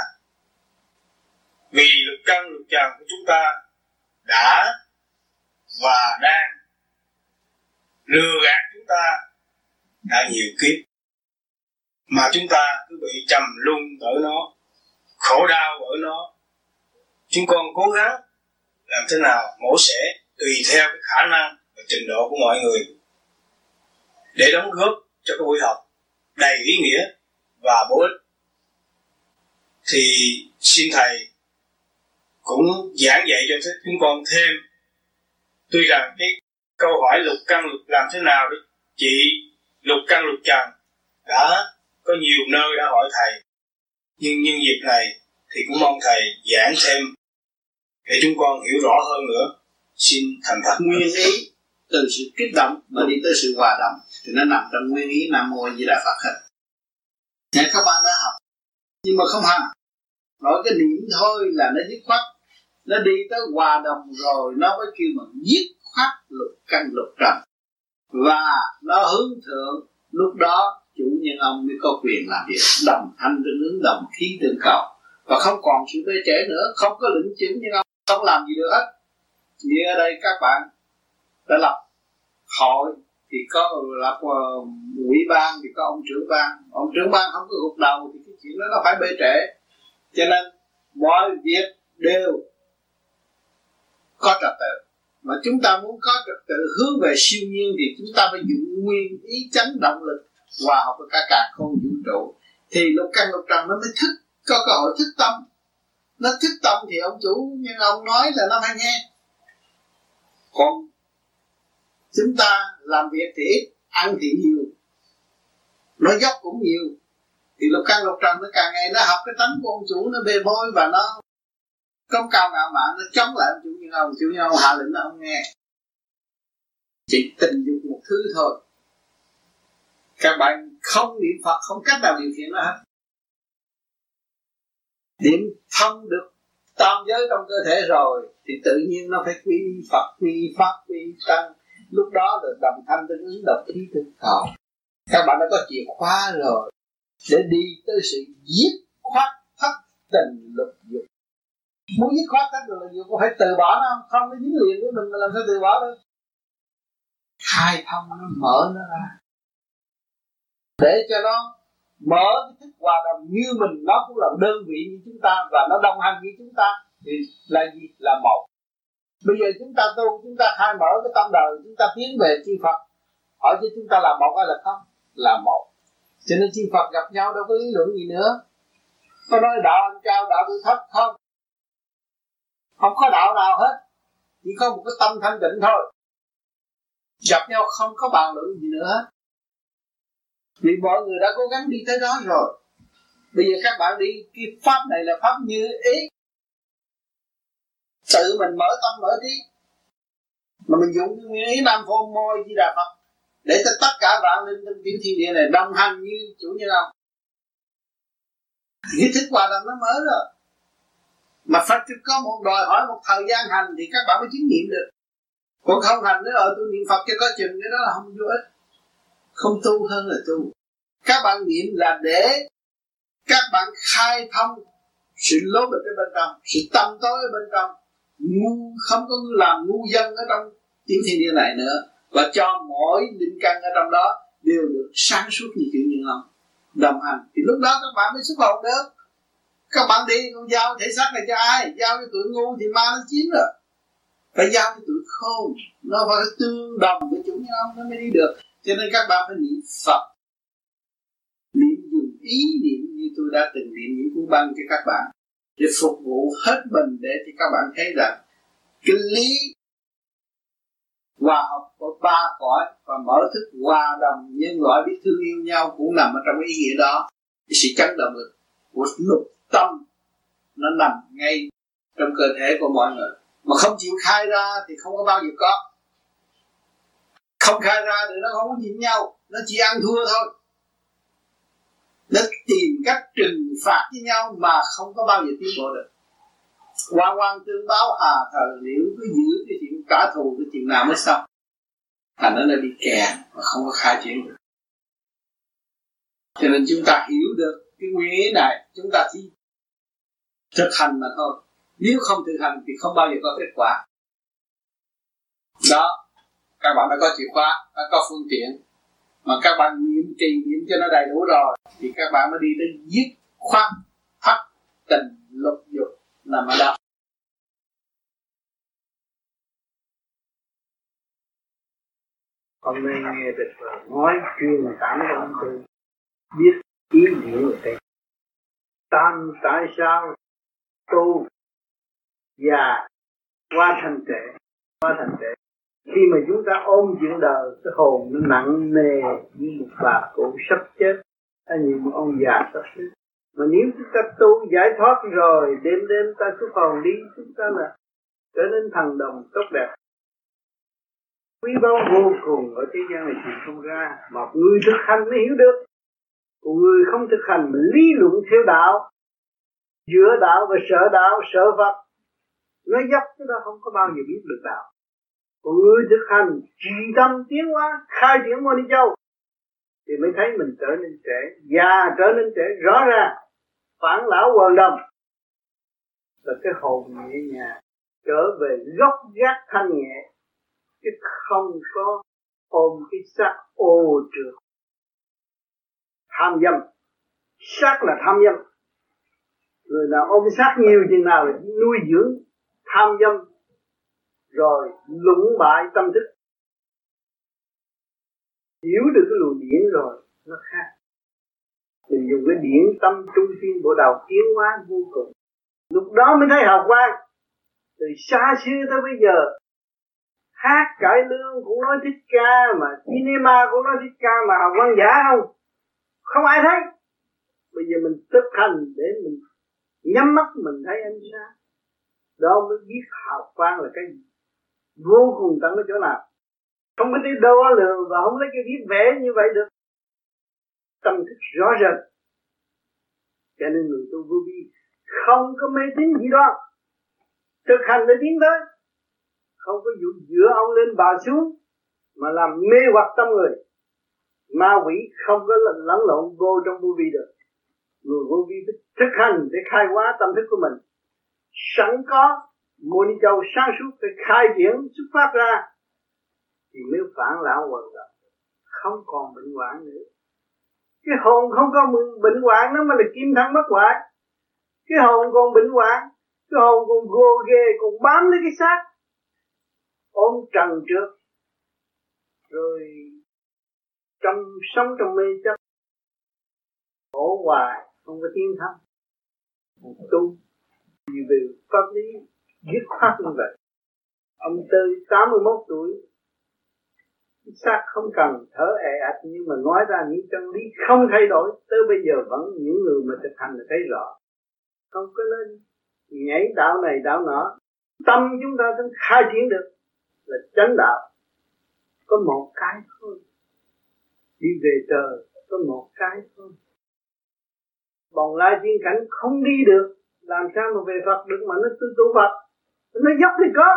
J: Vì lục căn lục trần của chúng ta đã và đang lừa gạt chúng ta đã nhiều kiếp, mà chúng ta cứ bị trầm luân ở nó, khổ đau ở nó. Chúng con cố gắng làm thế nào mổ xẻ tùy theo cái khả năng và trình độ của mọi người để đóng góp cho cái buổi học đầy ý nghĩa và bổ ích. Thì xin thầy cũng giảng dạy cho chúng con thêm. Tuy rằng cái câu hỏi lục căn lục làm thế nào để trị lục căn lục trần đã có nhiều nơi đã hỏi thầy, nhưng nhân dịp này thì cũng mong thầy giảng thêm để chúng con hiểu rõ hơn nữa. Xin thành thật.
H: Nguyên ý từ sự kích động mà đi tới sự hòa đồng thì nó nằm trong nguyên ý Nam Mô A Di Đà Phật hết. Nếu các bạn đã học nhưng mà không hành, nói cái niệm thôi là nó dứt khoát, nó đi tới hòa đồng rồi nó mới kêu bằng dứt khoát lục căn lục trần, và nó hướng thượng. Lúc đó chủ nhân ông mới có quyền làm việc đồng thanh tương ứng, đồng khí tương cầu, và không còn sự bê trễ nữa, không có lĩnh chủ nhân ông không làm gì được hết. Như ở đây các bạn đã lập hội thì có lập uh, ủy ban thì có ông trưởng ban, ông trưởng ban không có gục đầu thì cái chuyện đó nó phải bê trễ. Cho nên mọi việc đều có trật tự, mà chúng ta muốn có trật tự hướng về siêu nhiên thì chúng ta phải dùng nguyên ý chánh động lực hòa hợp với cả cả không vũ trụ, thì lục căn lục trần nó mới thức, có cơ hội thức tâm. Nó thức tâm thì ông chủ nhưng ông nói là nó phải nghe. Còn chúng ta làm việc thì ít, ăn thì nhiều, nói dốc cũng nhiều, thì lục căn lục trần nó càng ngày nó học cái tánh của ông chủ, nó bê bối và nó công cao ngạo mạn, nó chống lại ông chủ nhân ông. Chủ nhân ông hạ lệnh nó không nghe, chỉ tình dục một thứ thôi. Các bạn không niệm Phật không cách nào điều khiển nó hết. Niệm thông được tam giới trong cơ thể rồi thì tự nhiên nó phải quy Phật, quy Pháp, quy Tăng. Lúc đó là đồng thanh tương ứng, đồng khí tương cầu. Các bạn đã có chìa khóa rồi để đi tới sự giết khoát thất tình lục dục. Muốn giết khoát thất tình lục dục có phải từ bỏ nó không? Không, nó dính liền với mình mà làm sao từ bỏ được. Khai thông nó, mở nó ra để cho nó mở cái thức hòa đồng như mình, nó cũng là đơn vị như chúng ta và nó đồng hành với chúng ta, thì là gì? Là một. Bây giờ chúng ta tu, chúng ta khai mở cái tâm đời, chúng ta tiến về chư Phật. Hỏi chứ chúng ta là một hay là không? Là một. Cho nên chư Phật gặp nhau đâu có lý luận gì nữa. Có nói đạo anh cao, đạo tôi thấp không? Không có đạo nào hết, chỉ có một cái tâm thanh tịnh thôi. Gặp nhau không có bàn luận gì nữa hết, vì mọi người đã cố gắng đi tới đó rồi. Bây giờ các bạn đi, cái pháp này là pháp như ý, tự mình mở tâm mở trí, mà mình dùng cái nguyên ý Nam Mô A Di Đà Phật để cho tất cả vạn linh trong tiểu thiên địa này đồng hành như chủ nhân ông. Cái thức hòa đồng nó mở rồi, mà Phật có một đòi hỏi một thời gian hành thì các bạn mới chứng nghiệm được. Còn không hành nữa, ở tôi niệm Phật cho có chừng, cái đó là không vô ích. Không tu hơn là tu. Các bạn niệm là để các bạn khai thông sự lố bịch ở bên trong, sự tâm tối ở bên trong, ngu không có làm ngu dân ở trong tiểu thiên địa này nữa, và cho mỗi linh căn ở trong đó đều được sáng suốt như kiểu như ông đồng hành, thì lúc đó các bạn mới xuất hồn được. Các bạn đi con giao thể xác này cho ai? Giao cho tụi ngu thì ma nó chiếm rồi. Phải giao cho tụi khôn, nó phải tương đồng với chủ nhân ông nó mới đi được. Cho nên các bạn phải niệm Phật, niệm dùng ý niệm như tôi đã từng niệm những cuốn băng cho các bạn, để phục vụ hết mình, để cho các bạn thấy rằng cái lý hòa hợp của ba cõi và mở thức hòa đồng nhân loại biết thương yêu nhau cũng nằm ở trong ý nghĩa đó. Cái sự chấn động lực của lục tâm nó nằm ngay trong cơ thể của mọi người, mà không chịu khai ra thì không có bao giờ có. Không khai ra thì nó không có nhìn nhau, nó chỉ ăn thua thôi. Nó tìm cách trừng phạt với nhau mà không có bao giờ tiến bộ được.
C: Quan quan tương báo hà thời liễu, cứ giữ cái chuyện trả thù cái chuyện nào mới xong. Thành nó bị kẹt mà không có khai triển được. Cho nên chúng ta hiểu được cái nguyên lý này, chúng ta chỉ thực hành mà thôi. Nếu không thực hành thì không bao giờ có kết quả. Đó, các bạn đã có chìa khóa, đã có phương tiện, mà các bạn niệm trì niệm cho nó đầy đủ rồi thì các bạn mới đi tới dứt khoát thất tình lục dục nằm ở đó.
K: Hôm nay nghe được nói chuyên cảm cho ông tôi biết ý nghĩa của thầy. Tam tại sao tu già qua thành trễ, qua thành trễ. Khi mà chúng ta ôm chuyện đời, cái hồn nó nặng nề như một bà cụ sắp chết, hay như một ông già sắp chết. Mà nếu chúng ta tu giải thoát rồi, đêm đêm ta xuất hồn đi, chúng ta là trở nên thần đồng tốt đẹp. Quý báu vô cùng ở thế gian này tìm không ra. Một người thực hành mới hiểu được. Một người không thực hành mà lý luận theo đạo, giữa đạo và sợ đạo, sợ Phật, nói dốc chúng ta không có bao giờ biết được đạo. Một người thực hành trì tâm tiến hóa, khai triển môn đi châu, thì mới thấy mình trở nên trẻ, già trở nên trẻ. Rõ ràng phản lão hoàn đồng là cái hồn nhẹ nhàng trở về gốc gác thanh nhẹ, chứ không có ôm cái xác ô trượt tham dâm. Xác là tham dâm. Người nào ôm xác nhiều chừng nào là nuôi dưỡng tham dâm, rồi lũng bại tâm thức. Hiểu được cái luồng điển rồi nó khác. Mình dùng cái điển tâm trung thiên bộ đầu tiến hóa vô cùng. Lúc đó mới thấy học quan. Từ xa xưa tới bây giờ, hát cải lương cũng nói thích ca, mà cinema cũng nói thích ca, mà học quan giả không? Không ai thấy. Bây giờ mình thực hành để mình nhắm mắt mình thấy ánh sáng. Đó mới biết học quan là cái gì. Vô cùng tận ở chỗ nào. Không có đi đo lường và không lấy cái viết vẽ như vậy được. Tâm thức rõ rệt. Cho nên người tu vô vi không có mê tín gì đó. Thực hành để tiến tới. Không có dụ dựa ông lên bà xuống mà làm mê hoặc tâm người. Ma quỷ không có lẫn lộn vô trong vô vi được. Người vô vi thực hành để khai hóa tâm thức của mình. Sẵn có môn châu sáng suốt phải khai triển xuất phát ra thì mới phản lão hoàn đồng, không còn bệnh hoạn nữa. Cái hồn không có bệnh hoạn nó mới là kim thân bất hoại. Cái hồn còn bệnh hoạn, cái hồn còn gồ ghề, còn bám lấy cái xác, ôm trần trượt, rồi trong sống trong mê chấp, khổ hoài, không có tiến thân. Tu vì về pháp lý dứt khoát như vậy. Ông Tư tám mươi mốt tuổi, xác không cần thở ẹ ạch, nhưng mà nói ra những chân lý không thay đổi. Tới bây giờ vẫn những người mà thực hành là thấy rõ. Không có lên nhảy đạo này đạo nọ. Tâm chúng taต้องkhai triển được là chánh đạo. Có một cái thôi. Đi về trời có một cái thôi. Bồng lai thiên cảnh không đi được, làm sao mà về Phật được mà nó tu tu Phật. Nó dốc thì có.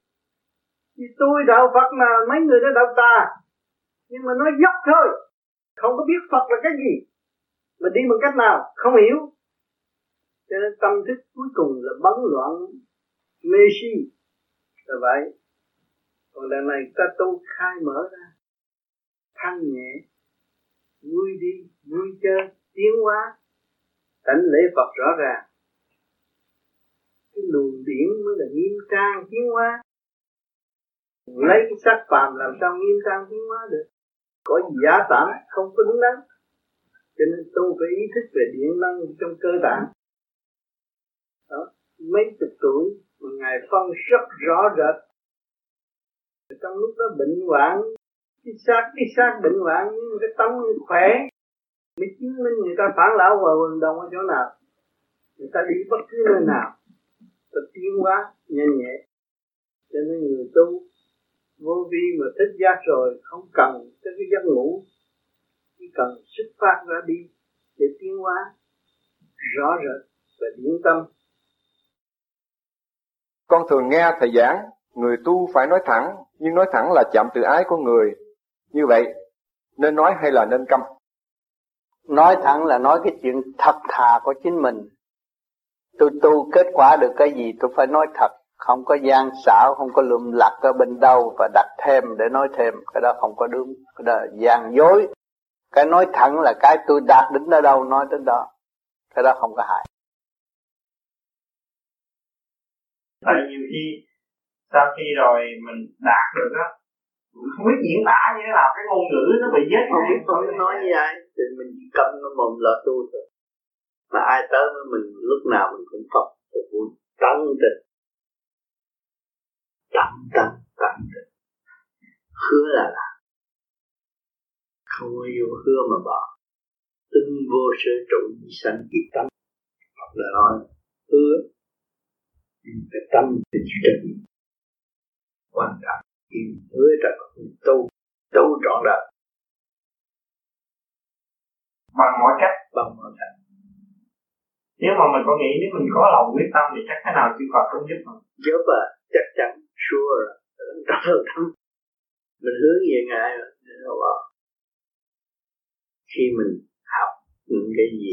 K: Vì tôi đạo Phật mà mấy người đó đạo tà. Nhưng mà nó dốc thôi. Không có biết Phật là cái gì. Mà đi bằng cách nào không hiểu. Cho nên tâm thức cuối cùng là bấn loạn mê si. Là vậy. Còn lần này ta tu khai mở ra. Thanh nhẹ. Vui đi, vui chơi, tiến hóa. Tánh lễ Phật rõ ràng. Cái luồng điển mới là nghiêm trang tiến hóa. Lấy cái sắc phàm làm sao nghiêm trang tiến hóa được. Có giả tạm không có đúng đắn. Cho nên tôi phải ý thức về điện năng trong cơ tạng. Đó, mấy chục tuổi mà Ngài phân rất rõ rệt. Trong lúc đó bệnh hoạn, cái xác cái xác bệnh hoạn nhưng mà cái tâm khỏe. Mới chứng minh người ta phản lão và vận động ở chỗ nào. Người ta đi bất cứ nơi nào. Ta tiến hóa nhanh nhẹ. Cho nên người tu vô vi mà thích giác rồi không cần tới cái giấc ngủ, chỉ cần xuất phát ra đi để tiến hóa rõ rệt và điển tâm
L: Con thường nghe thầy giảng, người tu phải nói thẳng, nhưng nói thẳng là chạm tự ái của người. Như vậy, nên nói hay là nên câm?
E: Nói thẳng là nói cái chuyện thật thà của chính mình. Tôi tu kết quả được cái gì tôi phải nói thật, không có gian xảo, không có lượm lặt ở bên đâu và đặt thêm để nói thêm, cái đó không có đúng, cái đó là gian dối. Cái nói thẳng là cái tôi đạt đến ở đâu nói đến đó, cái đó không có hại.
M: Tại nhiều khi sau khi rồi mình đạt được á, mình không biết diễn tả như thế nào, cái ngôn ngữ nó bị chết.
E: Không biết không biết nói như vậy, thì mình chỉ cầm nó mồm là tu thôi. Mà ai tới với mình lúc nào mình cũng Phật phục vụ tận tình, tận tận tận tình, hứa là làm, không có vô hứa mà bỏ. Tinh vô sở trụ sanh ý tâm, hoặc là nói hứa cái tâm tình trật quan trọng, khi hứa ra tu tu trọn đời
M: bằng mọi cách,
E: bằng mọi cách.
M: Nếu mà mình có nghĩ nếu mình có lòng quyết tâm thì chắc cái nào chịu Phật cũng giúp mình.
E: Giúp à, chắc chắn, sure rồi, tâm mình hướng về Ngài rồi. Khi mình học những cái gì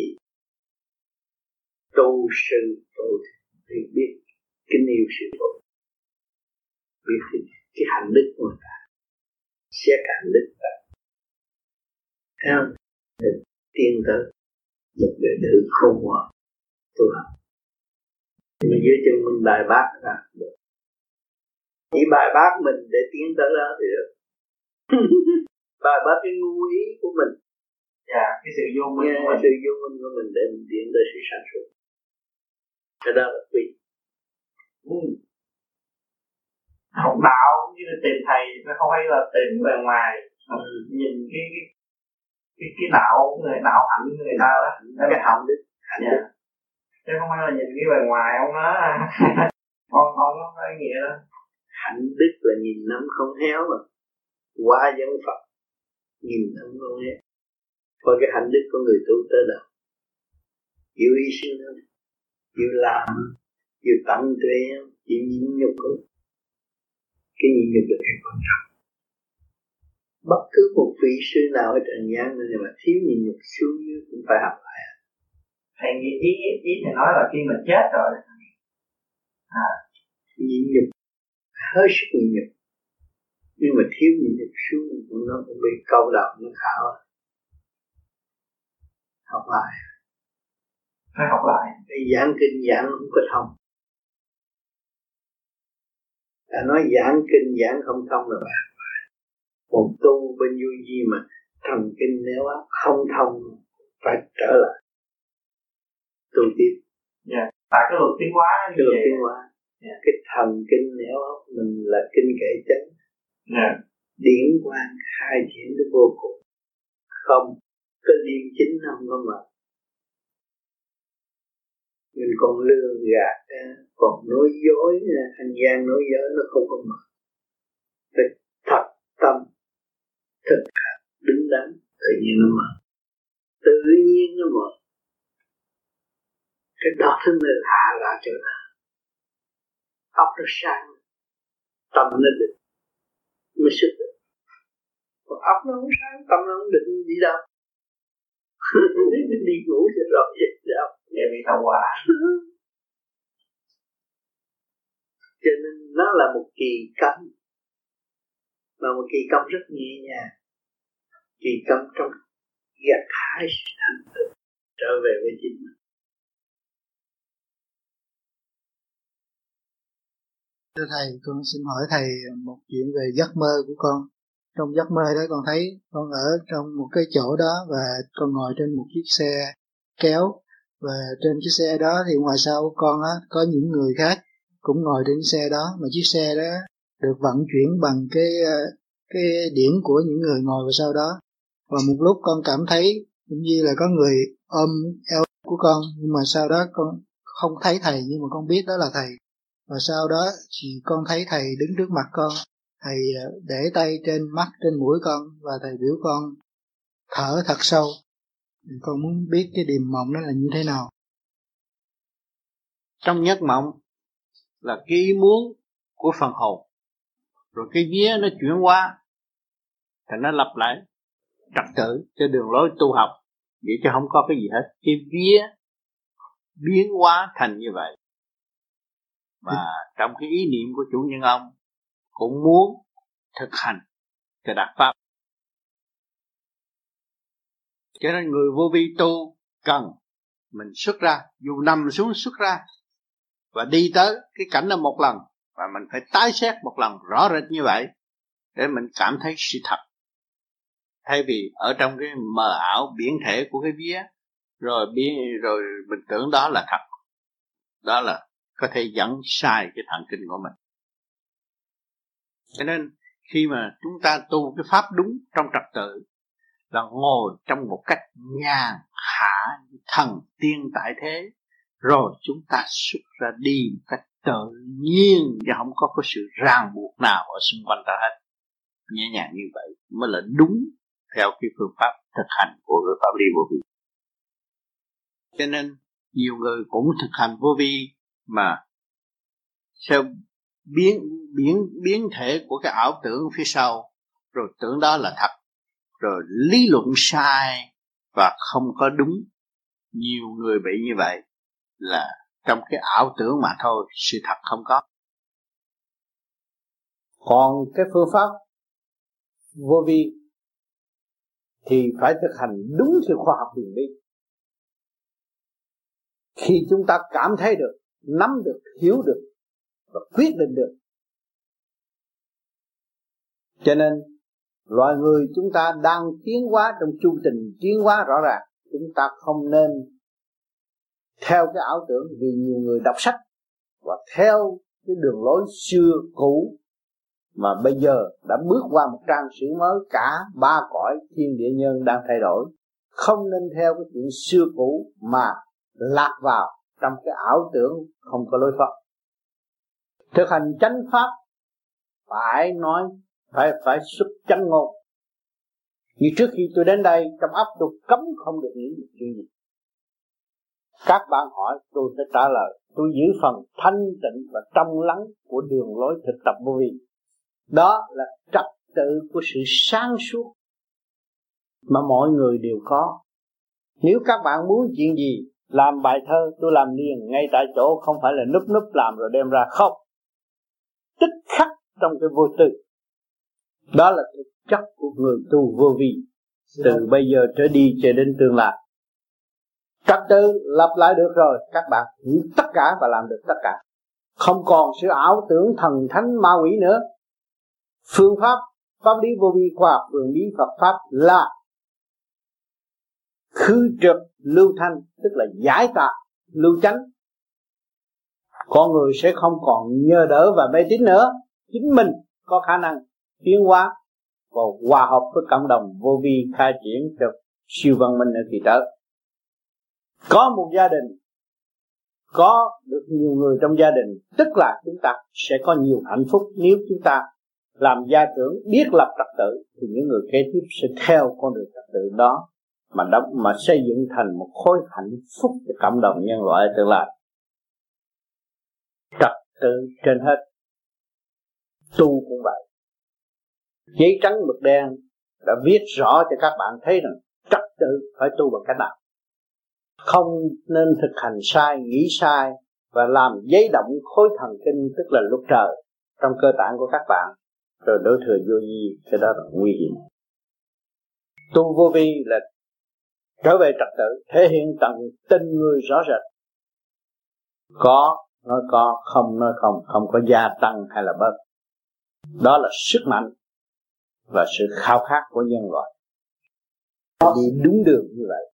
E: tu sư tu thì biết kính yêu sư phụ, biết cái, cái hạnh đức của người ta, xét hạnh đức ta, thấy không? Để tiến tới một đệ tử khôn ngoan tu học. Mình dưới chân mình bài bác ra được, chỉ bài bác mình để tiến tới đó thì được. Bài bác cái ngu ý của mình,
M: dạ, cái sự vô minh,
E: yeah, cái sự vô minh của mình để mình tiến tới sự sáng suốt. Cái đó là tùy.
M: Ừ. Học đạo như là tìm thầy, nó không phải là tìm bề ngoài, ừ. Nhìn cái cái cái, cái đạo người đạo hạnh người ta đó,
E: cái, cái hạnh đức, hạnh
M: dạ.
E: đức.
M: Chứ không phải là nhìn cái bề ngoài ông đó, ông ông nó có ý nghĩa đó.
E: Hạnh đức là nhìn năm không héo mà, qua dân Phật, nhìn năm không héo. Coi cái hạnh đức của người tu tới đâu, chịu hy sinh không, chịu làm, chịu tận tuệ, chịu nhịn nhục không. Cái nhịn nhục là cái quan trọng. Bất cứ một vị sư nào ở trần gian này mà thiếu nhịn nhục xuống dưới cũng phải học lại.
M: Thầy nghĩ ý ý thầy nói là khi mình chết rồi,
E: à, nhịn nhục, hết sức nhịn nhục, nhưng mà thiếu nhịn nhục xuống nó cũng bị câu đầu nó khảo. Học lại,
M: phải học lại.
E: Cái giảng kinh giảng không có thông. Ta nói giảng kinh giảng không thông là bạn. Một tu bên vô vi mà thần kinh nếu không thông phải trở lại tu tiếp.
M: Dạ, yeah. Tại cái luật tiến hóa như
E: luật
M: vậy.
E: Tiến hóa. Yeah. Cái thần kinh nếu mình là kinh kệ chánh.
M: Yeah.
E: Điển quang khai triển đến vô cùng. Không cái điển chính không có mà. Mình còn lừa gạt, còn nói dối, hành gian nói dối nó không có mà. Phải thật tâm, thực hành, đứng đắn, tự nhiên nó mở. Tự nhiên nó mở. Cái đó thứ mình hạ ra chỗ nào. Óc nó sáng, tâm nó định, mới sức được. Còn óc nó không sáng, tâm nó không định đi đâu. Đi ngủ cho rồi vậy đâu.
M: Để bị tàu hỏa.
E: Cho nên nó là một kỳ cấm, mà một kỳ cấm rất nhẹ nhàng, kỳ cấm trong gặt hái sự thành tựu trở về với chính mình.
N: Thưa thầy, con xin hỏi thầy một chuyện về giấc mơ của con. Trong giấc mơ đó con thấy con ở trong một cái chỗ đó và con ngồi trên một chiếc xe kéo, và trên chiếc xe đó thì ngoài sau của con á có những người khác cũng ngồi trên xe đó, mà chiếc xe đó được vận chuyển bằng cái cái điển của những người ngồi vào sau đó. Và một lúc con cảm thấy cũng như là có người ôm eo của con, nhưng mà sau đó con không thấy thầy, nhưng mà con biết đó là thầy. Và sau đó thì con thấy thầy đứng trước mặt con, thầy để tay trên mắt, trên mũi con, và thầy biểu con thở thật sâu. Con muốn biết cái điềm mộng đó là như thế nào.
E: Trong giấc mộng là cái ý muốn của phần hồn, rồi cái vía nó chuyển hóa thì nó lập lại trật tự cho đường lối tu học, vậy chứ không có cái gì hết. Cái vía biến hóa thành như vậy, mà trong cái ý niệm của chủ nhân ông cũng muốn thực hành cái đạt pháp. Cho nên người vô vi tu cần mình xuất ra, dù nằm xuống xuất ra và đi tới cái cảnh đó một lần, và mình phải tái xét một lần rõ rệt như vậy để mình cảm thấy sự thật, thay vì ở trong cái mờ ảo biển thể của cái vía rồi biến rồi mình tưởng đó là thật. Đó là có thể dẫn sai cái thần kinh của mình. Cho nên khi mà chúng ta tu cái pháp đúng trong trật tự là ngồi trong một cách nhàn hạ thần tiên tại thế, rồi chúng ta xuất ra đi một cách tự nhiên và không có cái sự ràng buộc nào ở xung quanh ta hết. Nhẹ nhàng như vậy mới là đúng theo cái phương pháp thực hành của cái pháp lý vô vi. Cho nên nhiều người cũng thực hành vô vi mà theo biến biến biến thể của cái ảo tưởng phía sau, rồi tưởng đó là thật, rồi lý luận sai và không có đúng. Nhiều người bị như vậy là trong cái ảo tưởng mà thôi, sự thật không có. Còn cái phương pháp vô vi thì phải thực hành đúng theo khoa học huyền bí. Khi chúng ta cảm thấy được, nắm được, hiểu được và quyết định được. Cho nên loài người chúng ta đang tiến hóa trong chu trình tiến hóa rõ ràng. Chúng ta không nên theo cái ảo tưởng, vì nhiều người đọc sách và theo cái đường lối xưa cũ mà bây giờ đã bước qua một trang sử mới. Cả ba cõi thiên địa nhân đang thay đổi. Không nên theo cái chuyện xưa cũ mà lạc vào trong cái ảo tưởng không có lối thoát. Thực hành chánh pháp phải nói, phải phải xuất chánh ngôn. Như trước khi tôi đến đây, trong óc tôi cấm không được nghĩ một chuyện gì. Các bạn hỏi tôi sẽ trả lời. Tôi giữ phần thanh tịnh và trong lắng của đường lối thực tập vô vi. Đó là trật tự của sự sáng suốt mà mọi người đều có. Nếu các bạn muốn chuyện gì, làm bài thơ tôi làm liền ngay tại chỗ, không phải là núp núp làm rồi đem ra, không. Tích khắc trong cái vô tư. Đó là thực chất của người tu vô vi, từ bây giờ trở đi cho đến tương lai. Trật tự lập lại được rồi, các bạn hiểu tất cả và làm được tất cả. Không còn sự ảo tưởng thần thánh ma quỷ nữa. Phương pháp pháp lý vô vi khoa học huyền bí Phật pháp là khứ trực lưu thanh, tức là giải tà lưu chánh. Con người sẽ không còn nhờ đỡ và mê tín nữa. Chính mình có khả năng tiến hóa và hòa hợp với cộng đồng vô vi, khai triển được siêu văn minh ở kỳ tới. Có một gia đình, có được nhiều người trong gia đình, tức là chúng ta sẽ có nhiều hạnh phúc. Nếu chúng ta làm gia trưởng biết lập trật tự thì những người kế tiếp sẽ theo con đường trật tự đó mà đóng, mà xây dựng thành một khối hạnh phúc cho cộng đồng nhân loại tương lai. Trật tự trên hết. Tu cũng vậy. Giấy trắng mực đen đã viết rõ cho các bạn thấy rằng trật tự phải tu bằng cách nào. Không nên thực hành sai, nghĩ sai và làm giấy động khối thần kinh, tức là luật trời trong cơ tạng của các bạn, rồi đổ thừa vô vi, cái đó là nguy hiểm. Tu vô vi là trở về trật tự, thể hiện tận tình người rõ rệt. Có nói có, không nói không, không có gia tăng hay là bớt. Đó là sức mạnh và sự khao khát của nhân loại. Đi đúng đường như vậy.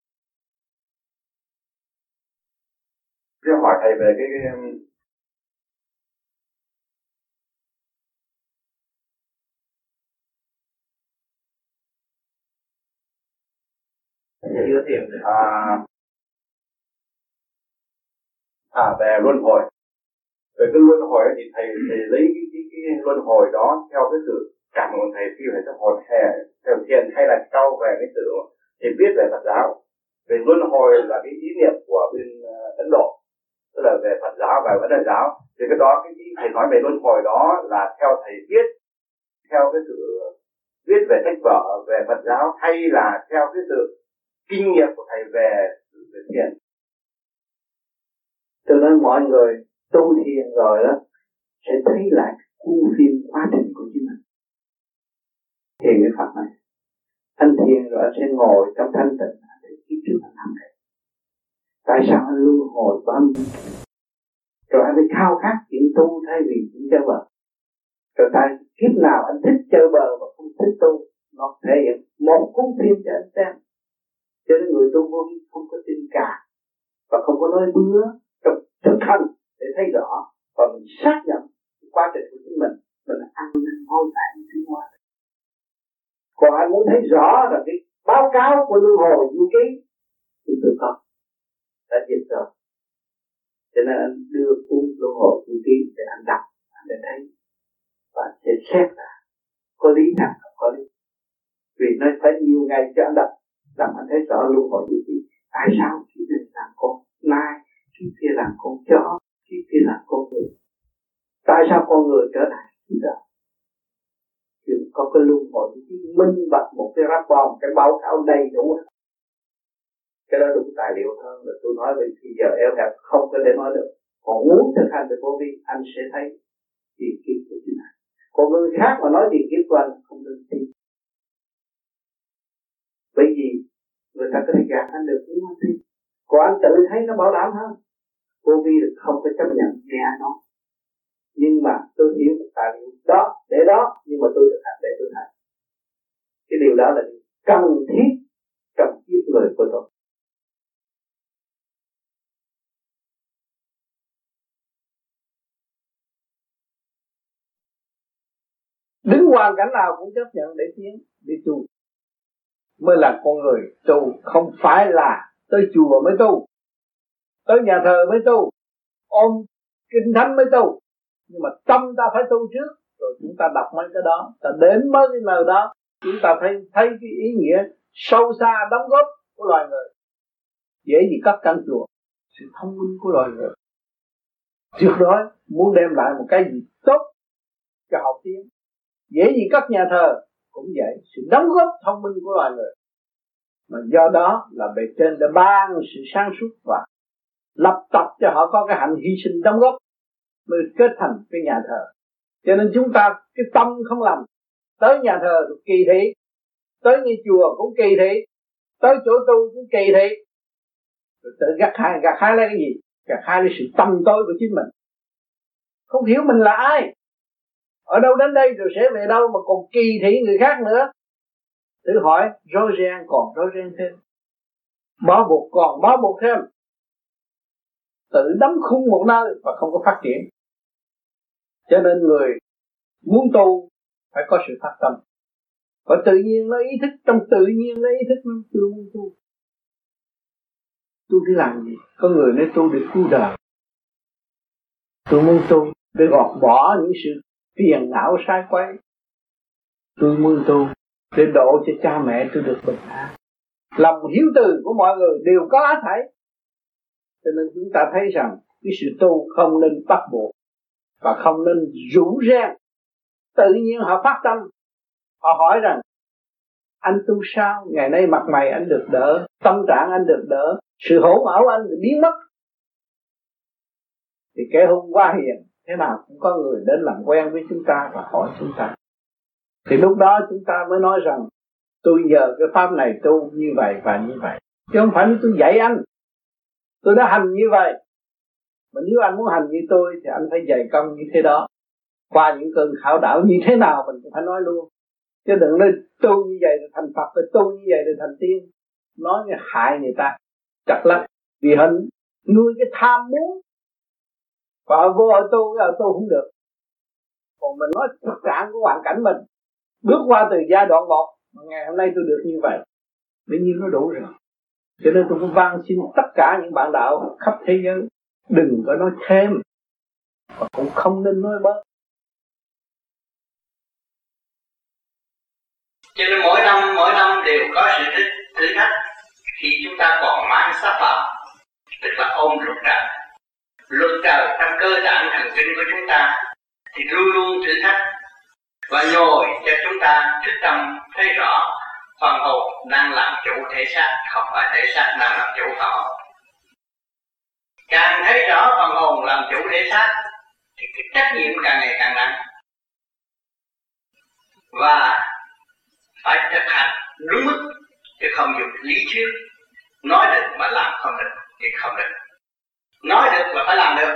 L: Tôi hỏi thầy về cái, cái à, à về luân hồi. Về cái luân hồi thì thầy thầy lấy cái, cái, cái luân hồi đó theo cái sự cảm của thầy khi thầy sẽ hồi thề theo thiền hay là câu về cái sự thầy biết về Phật giáo. Về luân hồi là cái ý niệm của bên uh, Ấn Độ, tức là về Phật giáo và Ấn Độ giáo, thì cái đó cái ý thầy nói về luân hồi đó là theo thầy viết, theo cái sự viết về sách vở về Phật giáo, hay là theo cái sự kinh nghiệm của thầy về về thiền?
K: Tôi nói mọi người tu thiền rồi đó sẽ thấy lại cuốn phim quá trình của chính mình. Thiền cái Phật này, anh thiền rồi anh sẽ ngồi trong thanh tịnh để kiếp trước anh làm vậy. Tại sao anh luân hồi bao nhiêu? Rồi anh phải khao khát chuyện tu thay vì chuyện chơi bờ. Rồi tại kiếp nào anh thích chơi bờ và không thích tu, nó thể hiện một cuốn phim cho anh xem. Cho nên người tu vô vi không có tin cả và không có nói bứa trong thực hành để thấy rõ, và mình xác nhận quá trình của chính mình, mình ăn nên hôi tại tiến hóa. Còn anh muốn thấy rõ là cái báo cáo của luân hồi du ký thì tôi có đã dịch rồi, cho nên anh đưa cuốn luân hồi du ký để anh đọc, anh để thấy và sẽ xét là có lý nào không có lý, vì nó phải nhiều ngày cho anh đọc làm anh thấy rõ luân hồi du ký. Tại sao khi này làm con nai, khi kia làm con chó, khi kia làm con người? Tại sao con người trở thành như vậy? Chứ có cái luân hồi du ký minh bạch, một cái rapport, một cái báo cáo đầy đủ. Cái đó đúng tài liệu hơn là tôi nói về khi giờ eo hẹp không có thể nói được. Còn muốn thực hành về vô vi, anh sẽ thấy tiền kiếp của chính anh. Còn người khác mà nói tiền kiếp của anh không được tin. Bởi vì người ta có thể gạt anh được nhưng không tin. Còn anh tự thấy nó bảo đảm hơn. Vô vi là không có chấp nhận nghe nó. Nhưng mà tôi hiểu tài liệu đó, để đó, nhưng mà tôi thực hành để tôi thấy. Cái điều đó là cần thiết trong kiếp người của tôi.
C: Đứng hoàn cảnh nào cũng chấp nhận để tiến, để tu mới là con người tu, không phải là tới chùa mới tu, tới nhà thờ mới tu, ôm kinh thánh mới tu. Nhưng mà tâm ta phải tu trước, rồi chúng ta đọc mấy cái đó, ta đến mới cái nơi đó, chúng ta thấy thấy cái ý nghĩa sâu xa đóng góp của loài người. Dễ gì cất căn chùa, sự thông minh của loài người. Trước đó muốn đem lại một cái gì tốt cho học tiến, dễ gì cất nhà thờ cũng vậy, sự đóng góp thông minh của loài người. Mà do đó là bề trên đã ban sự sáng suốt và lập tập cho họ có cái hạnh hy sinh đóng góp mới kết thành cái nhà thờ. Cho nên chúng ta cái tâm không lành, tới nhà thờ cũng kỳ thị, tới như chùa cũng kỳ thị, tới chỗ tu cũng kỳ thị, rồi tự gặt hái gặt hái lấy cái gì? Gặt hái lấy sự tâm tối của chính mình. Không hiểu mình là ai, ở đâu đến đây rồi sẽ về đâu mà còn kỳ thị người khác nữa. Tự hỏi rối ren còn rối ren thêm, bó buộc còn bó buộc thêm, tự đóng khung một nơi và không có phát triển. Cho nên người muốn tu phải có sự phát tâm, và tự nhiên nó ý thức, trong tự nhiên nó ý thức nó tôi muốn tu. Tu để làm gì? Có người nói tu để cứu đời. Tôi muốn tu để gọt bỏ những sự phiền não sai quấy. Tôi muốn tu để độ cho cha mẹ tôi được bình an. Lòng hiếu từ của mọi người đều có hết thảy. Cho nên chúng ta thấy rằng cái sự tu không nên bắt buộc và không nên rủ reng. Tự nhiên họ phát tâm, họ hỏi rằng anh tu sao? Ngày nay mặt mày anh được đỡ, tâm trạng anh được đỡ, sự hỗn ảo anh biến mất. Thì kẻ hung quá hiền, thế nào cũng có người đến làm quen với chúng ta và hỏi chúng ta. Thì lúc đó chúng ta mới nói rằng tôi nhờ cái pháp này tu như vậy và như vậy, chứ không phải tôi dạy anh. Tôi đã hành như vậy, mà nếu anh muốn hành như tôi thì anh phải dày công như thế đó. Qua những cơn khảo đảo như thế nào mình cũng phải nói luôn. Chứ đừng nói tu như vậy rồi thành Phật, rồi tu như vậy rồi thành tiên. Nói như hại người ta chặt lắm. Vì họ nuôi cái tham muốn, và họ vô họ tu, họ tu không được. Còn mình nói thực trạng của hoàn cảnh mình, bước qua từ giai đoạn một, mà ngày hôm nay tôi được như vậy, bấy nhiêu nó đủ rồi. Cho nên tôi cũng van xin tất cả những bạn đạo khắp thế giới đừng có nói thêm, và cũng không nên nói bớt.
H: Cho nên mỗi năm mỗi năm đều có sự thử thách khi chúng ta còn mang sắc phạm, tức là ôm luật trời. Luật trời trong cơ tạng thần kinh của chúng ta thì luôn luôn thử thách và nhồi cho chúng ta thức tâm thấy rõ phần hồn đang làm chủ thể xác, không phải thể xác đang làm chủ phần hồn. Càng thấy rõ phần hồn làm chủ thể xác thì cái trách nhiệm càng ngày càng nặng, và phải thực hành đúng mức, chứ không dùng lý thuyết nói được mà làm không được thì không được. Nói được và phải làm được.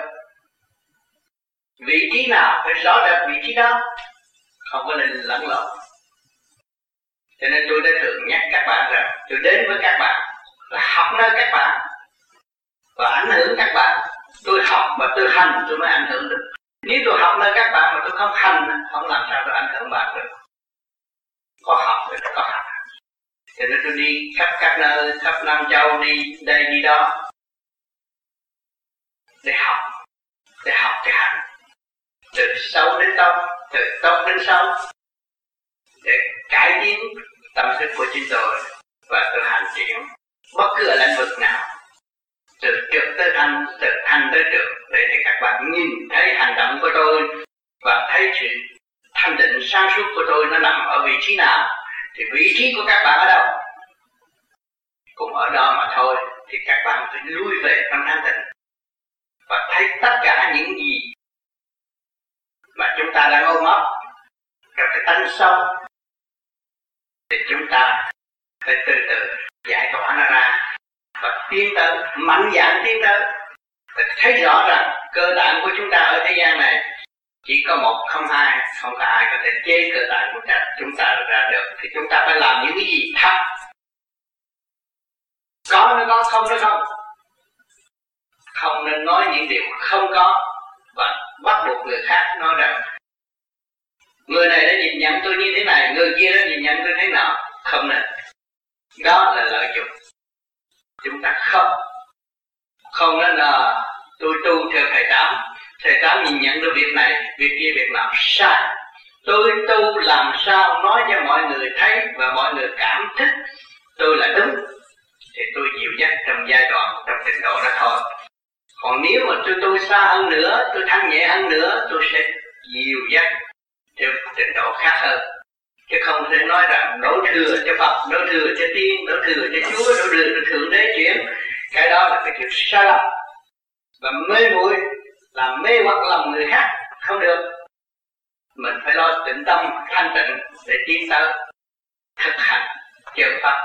H: Vị trí nào phải rõ được vị trí đó, không có nên lẫn lộn. Cho nên tôi đã thường nhắc các bạn rằng tôi đến với các bạn là học nơi các bạn và ảnh hưởng các bạn. Tôi học và tôi hành tôi mới ảnh hưởng được. Nếu tôi học nơi các bạn mà tôi không hành, không làm sao tôi ảnh hưởng bạn được. Có học thì có hành. Cho nên tôi đi khắp các nơi, khắp Nam Châu, đi đây đi đó để học, để học để hành, từ xấu đến tốt, từ tốt đến xấu, để cải tiến tâm thức của chính tôi và tôi hành triển bất cứ ở lĩnh vực nào, từ trực tới thanh, từ thanh tới trực, để thì các bạn nhìn thấy hành động của tôi và thấy sự thanh tịnh sáng suốt của tôi nó nằm ở vị trí nào, thì vị trí của các bạn ở đâu cũng ở đó mà thôi. Thì các bạn phải lui về trong thanh tịnh và thấy tất cả những gì mà chúng ta đang ôm ấp trong cái tánh sâu, thì chúng ta phải từ từ giải tỏa nó ra và tiến tới, mạnh dạn tiến tới, để thấy rõ rằng cơ tạng của chúng ta ở thế gian này chỉ có một không hai, không có ai có thể chế cơ tạng của chúng ta ra được. Thì chúng ta phải làm những cái gì thật, có nó có, không nó không. Không nên nói những điều không có và bắt buộc người khác nói rằng người này đã nhìn nhận tôi như thế này, người kia đã nhìn nhận tôi thế nào. Không nên. Đó là lợi dụng. Chúng ta không Không nên là tôi tu theo thầy Tám, thầy Tám nhìn nhận được việc này, việc kia, việc nào. Sai. Tôi tu làm sao nói cho mọi người thấy và mọi người cảm thức tôi là đúng, thì tôi dìu dắt trong giai đoạn, trong trình độ đó thôi. Còn nếu mà tôi tu xa hơn nữa, tôi thanh nhẹ hơn nữa, tôi sẽ dìu dắt theo trình độ khác hơn. Chứ không thể nói rằng đổ thừa cho Phật, đổ thừa cho Tiên, đổ thừa cho Chúa, đổ thừa cho Thượng Đế chuyển. Cái đó là cái chuyện sai lầm và mê muội, làm mê hoặc lòng người khác. Không được. Mình phải lo tịnh tâm, thanh tịnh để tiến tới thực hành chân pháp.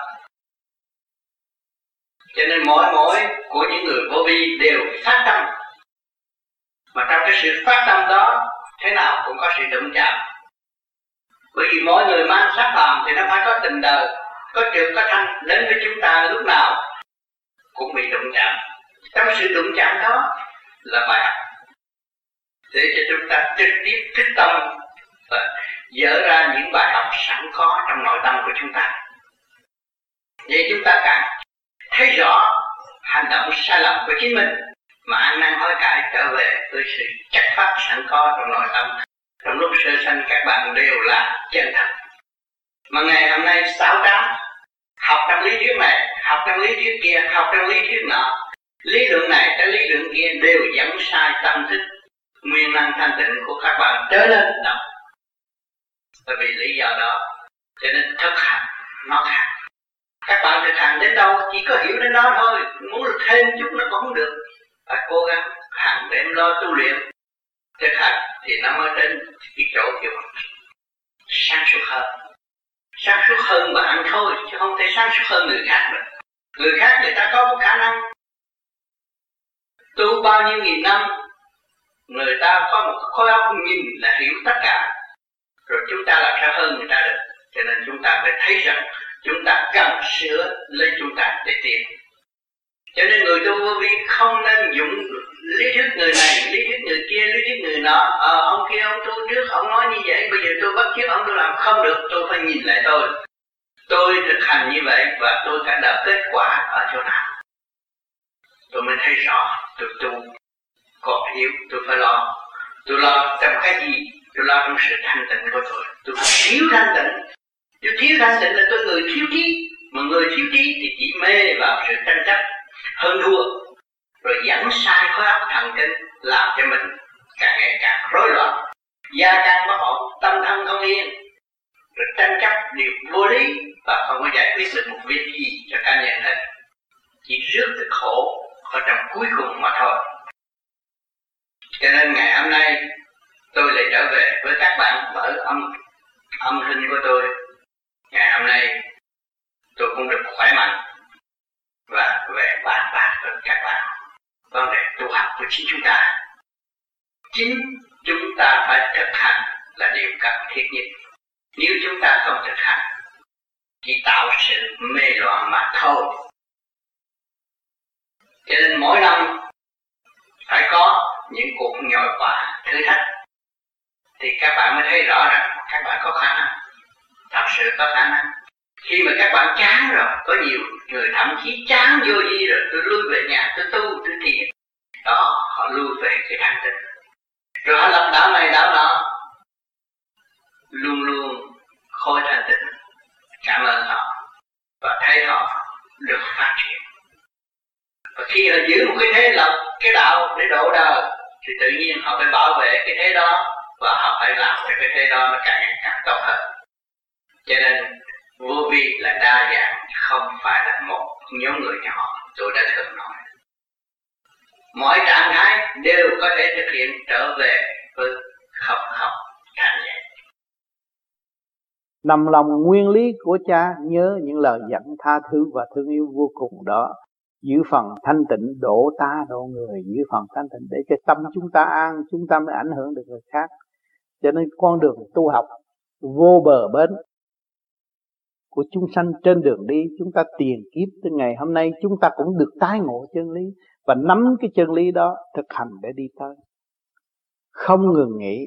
H: Cho nên mỗi mỗi của những người vô vi đều phát tâm, mà trong cái sự phát tâm đó thế nào cũng có sự đụng chạm. Bởi vì mỗi người mang sắc phàm thì nó phải có tình đời, có trượt có thanh, đến với chúng ta lúc nào cũng bị đụng chạm. Trong sự đụng chạm đó là bài học để cho chúng ta trực tiếp thức tâm và dỡ ra những bài học sẵn có trong nội tâm của chúng ta. Vậy chúng ta càng thấy rõ hành động sai lầm của chính mình mà ăn năn hối cải trở về với sự chất phát sẵn có trong nội tâm. Trong lúc sơ sanh các bạn đều là chân thật, mà ngày hôm nay xảo trá, học trong lý thuyết này, học trong lý thuyết kia, học trong lý thuyết nọ, lý luận này cái lý luận kia đều dẫn sai tâm thức nguyên năng thanh tịnh của các bạn trở nên động. Bởi vì lý do đó cho nên thực hành nó khác. Các bạn thực hành đến đâu chỉ có hiểu đến đó thôi, muốn thêm chút nó cũng không được. Phải cố gắng hàng đêm lo tu luyện, thực hành thì nó mới đến cái chỗ kiểu sáng suốt hơn. Sáng suốt hơn bạn thôi, chứ không thể sáng suốt hơn người khác được. Người khác người ta có một khả năng tu bao nhiêu nghìn năm, người ta có một khối óc nhìn là hiểu tất cả, rồi chúng ta làm sao hơn người ta được. Cho nên chúng ta phải thấy rằng chúng ta cần sửa lấy chúng ta để tiến. Cho nên người tu vô vi không nên dùng lý thuyết người này, lý thuyết người kia, lý thuyết người nọ. Ờ, ông kia ông tu trước, ông nói như vậy, bây giờ tôi bắt chước ông tôi làm không được, tôi phải nhìn lại tôi. Tôi thực hành như vậy và tôi đã đạt kết quả ở chỗ nào. Tôi mới thấy rõ tôi tu còn yếu, tôi phải lo. Tôi lo trong cái gì? Tôi lo trong sự thanh tịnh của tôi. Tôi thiếu thanh tịnh. Tôi thiếu thanh tịnh là tôi người thiếu trí. Mà người thiếu trí thì chỉ mê vào sự tranh chấp, hơn thua, rồi dẫn sai khối óc thần kinh, làm cho mình càng ngày càng rối loạn.
O: gia can bất ổn, tâm thân không yên, rồi tranh chấp điều vô lý và không có giải quyết được một việc gì cho cá nhân hết, chỉ rước được khổ ở trong cuối cùng mà thôi. Cho nên ngày hôm nay tôi lại trở về với các bạn mở âm âm thanh của tôi. Ngày hôm nay tôi cũng được khỏe mạnh và về bàn bạc với các bạn vấn đề tu học của chính chúng ta. Chính chúng ta phải thực hành là điều cần thiết nhất. Nếu chúng ta không thực hành, chỉ tạo sự mê loạn mà thôi. Cho nên mỗi năm phải có những cuộc nhồi quả thử thách, thì các bạn mới thấy rõ rằng các bạn có khả năng, thật sự có khả năng. Khi mà các bạn chán rồi, có nhiều người thậm chí chán vô gì rồi, tôi lui về nhà, tôi tu, tôi thiền. Đó, họ lui về cái thanh tịnh. Rồi họ lập đạo này, đạo đó, luôn luôn khôi thanh tịnh. Cảm ơn họ và thấy họ được phát triển. Và khi họ giữ một cái thế lập, cái đạo để độ đời, thì tự nhiên họ phải bảo vệ cái thế đó, và họ phải làm cho cái thế đó nó càng ngày càng tốt hơn. Cho nên vô vi là đa dạng, không phải là một nhóm người nhỏ. Tôi đã thường nói, mọi trạng thái đều có thể thực hiện trở về với không học thanh nhẹ.
E: Nằm lòng nguyên lý của cha, nhớ những lời dặn tha thứ và thương yêu vô cùng đó. Giữ phần thanh tịnh độ ta độ người, giữ phần thanh tịnh để cho tâm chúng ta an, chúng ta mới ảnh hưởng được người khác. Cho nên con đường tu học vô bờ bến của chúng sanh trên đường đi, chúng ta tiền kiếp tới ngày hôm nay chúng ta cũng được tái ngộ chân lý và nắm cái chân lý đó thực hành để đi tới, không ngừng nghỉ.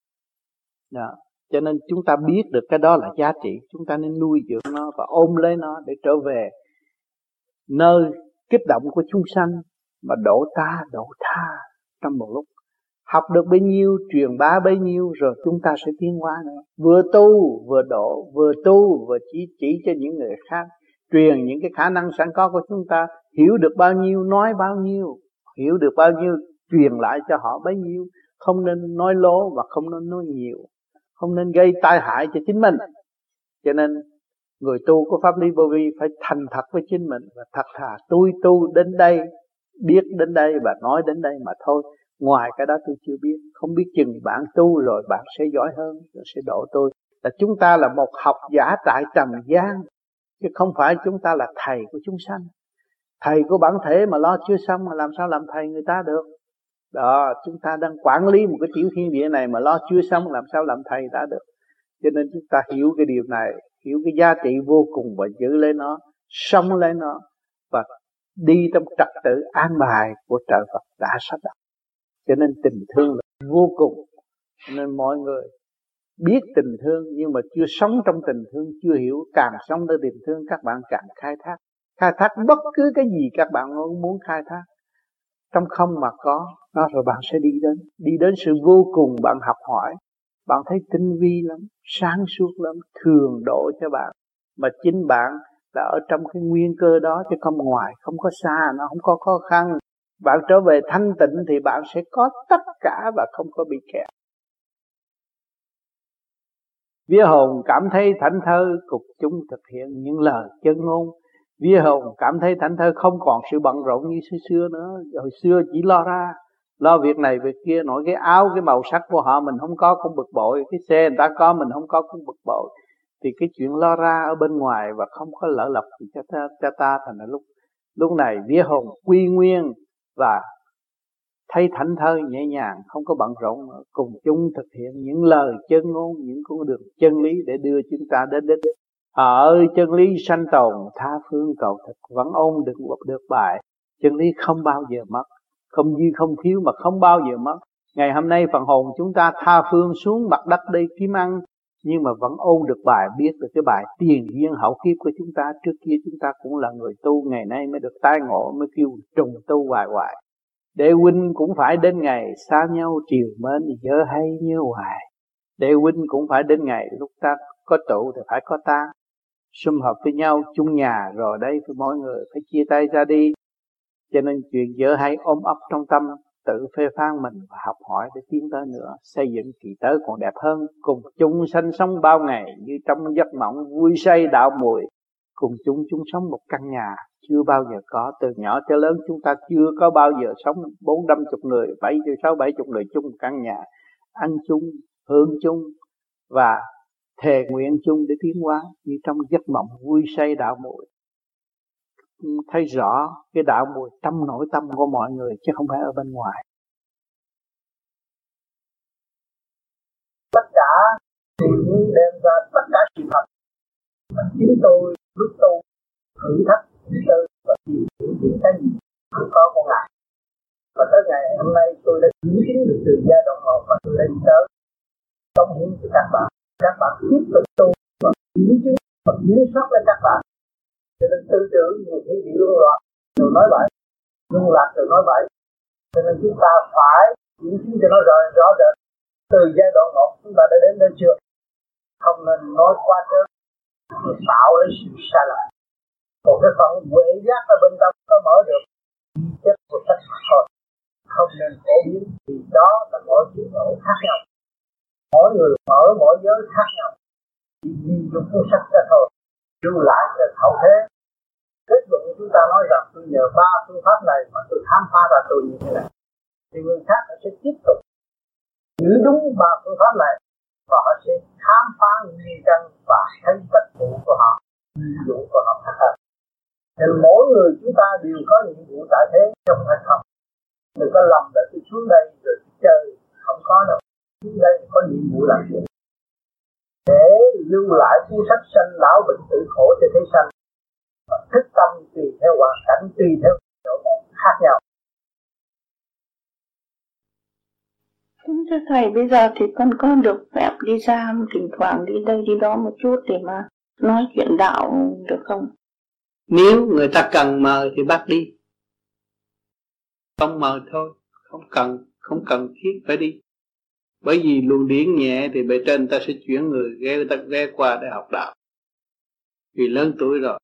E: Đó. Cho nên chúng ta biết được cái đó là giá trị, chúng ta nên nuôi dưỡng nó và ôm lấy nó để trở về nơi kích động của chúng sanh mà độ ta độ tha trong một lúc. Học được bấy nhiêu, truyền bá bấy nhiêu, rồi chúng ta sẽ tiến hóa nữa. Vừa tu, vừa độ, vừa tu, vừa chỉ chỉ cho những người khác. Truyền những cái khả năng sẵn có của chúng ta. Hiểu được bao nhiêu, nói bao nhiêu. Hiểu được bao nhiêu, truyền lại cho họ bấy nhiêu. Không nên nói lố và không nên nói nhiều. Không nên gây tai hại cho chính mình. Cho nên người tu của Pháp Lý Vô Vi phải thành thật với chính mình và thật thà. Tôi tu đến đây, biết đến đây và nói đến đây mà thôi. Ngoài cái đó tôi chưa biết. Không biết chừng bạn tu rồi bạn sẽ giỏi hơn, rồi sẽ độ tôi. Là chúng ta là một học giả tại trần gian, chứ không phải chúng ta là thầy của chúng sanh. Thầy của bản thể mà lo chưa xong mà làm sao làm thầy người ta được. Đó, chúng ta đang quản lý một cái tiểu thiên địa này mà lo chưa xong làm sao làm thầy ta được. Cho nên chúng ta hiểu cái điều này, hiểu cái giá trị vô cùng và giữ lấy nó, sống lấy nó và đi trong trật tự an bài của trời Phật đã sắp đặt. Cho nên tình thương là vô cùng. Cho nên mọi người biết tình thương nhưng mà chưa sống trong tình thương, chưa hiểu. Càng sống tới tình thương các bạn càng khai thác. Khai thác bất cứ cái gì các bạn muốn khai thác. Trong không mà có, đó rồi bạn sẽ đi đến. Đi đến sự vô cùng, bạn học hỏi. Bạn thấy tinh vi lắm, sáng suốt lắm, thường độ cho bạn. Mà chính bạn là ở trong cái nguyên cơ đó, chứ không ngoài, không có xa, nó không có khó khăn. Bạn trở về thanh tịnh thì bạn sẽ có tất cả và không có bị kẹt. Vía hồn cảm thấy thảnh thơi, cục chúng thực hiện những lời chân ngôn. Vía hồn cảm thấy thảnh thơi, không còn sự bận rộn như xưa xưa nữa. Hồi xưa chỉ lo ra, lo việc này việc kia, nói cái áo, cái màu sắc của họ mình không có cũng bực bội, cái xe người ta có mình không có cũng bực bội. Thì cái chuyện lo ra ở bên ngoài và không có lỡ lọc cho ta, cho ta thành là lúc lúc này vía hồn quy nguyên và thấy thảnh thơi nhẹ nhàng, không có bận rộn nữa, cùng chung thực hiện những lời chân ngôn, những con đường chân lý để đưa chúng ta đến đích. Ở chân lý sanh tồn, tha phương cầu thực, vẫn ôn được được bài. Chân lý không bao giờ mất, không dư không thiếu mà không bao giờ mất. Ngày hôm nay phần hồn chúng ta tha phương xuống mặt đất đây kiếm ăn, nhưng mà vẫn ôn được bài, biết được cái bài tiền duyên hậu kiếp của chúng ta. Trước kia chúng ta cũng là người tu, ngày nay mới được tái ngộ, mới kêu trùng tu hoài hoài. Đệ huynh cũng phải đến ngày xa nhau triều mến, nhớ hay nhớ hoài. Đệ huynh cũng phải đến ngày lúc ta có tụ thì phải có tan. Sum họp với nhau chung nhà, rồi đây mỗi người phải chia tay ra đi. Cho nên chuyện dở hay ôm ấp trong tâm, tự phê phán mình và học hỏi để tiến tới nữa, xây dựng kỳ tới còn đẹp hơn. Cùng chung sanh sống bao ngày như trong giấc mộng vui say đạo mùi, cùng chung chung sống một căn nhà chưa bao giờ có. Từ nhỏ tới lớn chúng ta chưa có bao giờ sống bốn năm chục người, bảy sáu bảy chục người chung một căn nhà, ăn chung, hưởng chung và thề nguyện chung để tiến hóa như trong giấc mộng vui say đạo mùi. Thấy rõ cái đạo mùi trong nội tâm của mọi người chứ không phải ở bên ngoài.
K: Tất cả đều đem ra tất cả sự thật. Và chính tôi lúc tôi thử thách tôi và tìm hiểu những cái gì không có con lại. Và tới ngày hôm nay tôi đã kiểm chứng được từ giai đoạn một và tôi đã đi tới cống hiến cho các bạn. Các bạn tiếp tục tu và kiểm chứng và kiểm soát lên các bạn. Cho nên tư tưởng nhiều khi bị luân loạn rồi nói bậy, luân lạc rồi nói bậy. Cho nên chúng ta phải kiểm chứng cho nó rõ rõ rệt. Từ giai đoạn một chúng ta đã đến nơi chưa? Không nên nói quá trớn rồi tạo lấy sự sai lầm. Còn cái phần huệ giác ở bên trong có mở được chất của tất cả thôi. Không nên phổ biến vì đó là mỗi chuyện nổ khác nhau. Mỗi người mở mỗi giới khác nhau. Chỉ vì dùng phương sách ra thôi. Lưu lại cho hậu thế. Kết luận chúng ta nói rằng tôi nhờ ba phương pháp này mà tôi khám phá ra tôi như thế này. Thì người khác họ sẽ tiếp tục giữ đúng ba phương pháp này và họ sẽ khám phá nguyên căn và thấy tất vụ của họ, ví dụ của họ khác hơn. Nên mỗi người chúng ta đều có nhiệm vụ tại thế trong hay không. Đừng có lầm để tôi xuống đây rồi tôi chơi, không có đâu. Xuống đây có nhiệm vụ làm gì? Để lưu lại cuốn sách sanh lão bệnh tử khổ cho thế sanh. Và thức tâm tùy theo hoàn cảnh, tùy theo chỗ khác nhau.
F: Đúng thưa Thầy, bây giờ thì con có được phép đi ra thỉnh thoảng đi đây đi đó một chút để mà nói chuyện đạo được không?
C: Nếu người ta cần mời thì bắt đi. Không mời thôi, không cần, không cần thiết phải đi. Bởi vì luồng điển nhẹ thì bề trên ta sẽ chuyển người ghé ta ghé qua để học đạo. Vì lớn tuổi rồi.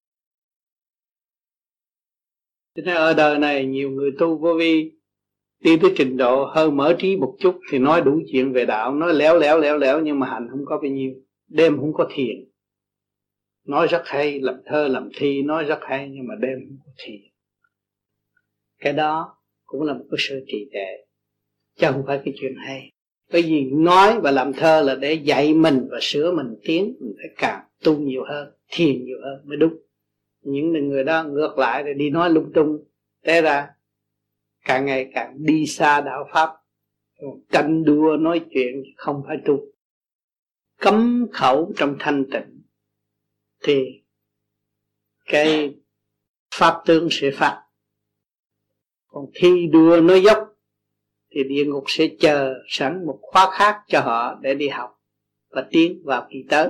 C: Cho nên ở đời này nhiều người tu vô vi đi tới trình độ hơi mở trí một chút thì nói đủ chuyện về đạo, nói léo léo léo léo nhưng mà hành không có bao nhiêu, đêm không có thiền. Nói rất hay, làm thơ làm thi nói rất hay nhưng mà đêm không có thiền. Cái đó cũng là một cái sự trì trệ, chứ không phải cái chuyện hay. Bởi vì nói và làm thơ là để dạy mình và sửa mình tiến, mình phải càng tu nhiều hơn, thiền nhiều hơn mới đúng. Những người đó ngược lại rồi đi nói lung tung, té ra càng ngày càng đi xa đạo pháp, canh đua nói chuyện không phải tu. Cấm khẩu trong thanh tịnh thì cái pháp tướng sẽ phát. Còn thi đua nói dốc thì địa ngục sẽ chờ sẵn một khóa khác cho họ để đi học và tiến vào kỳ tới.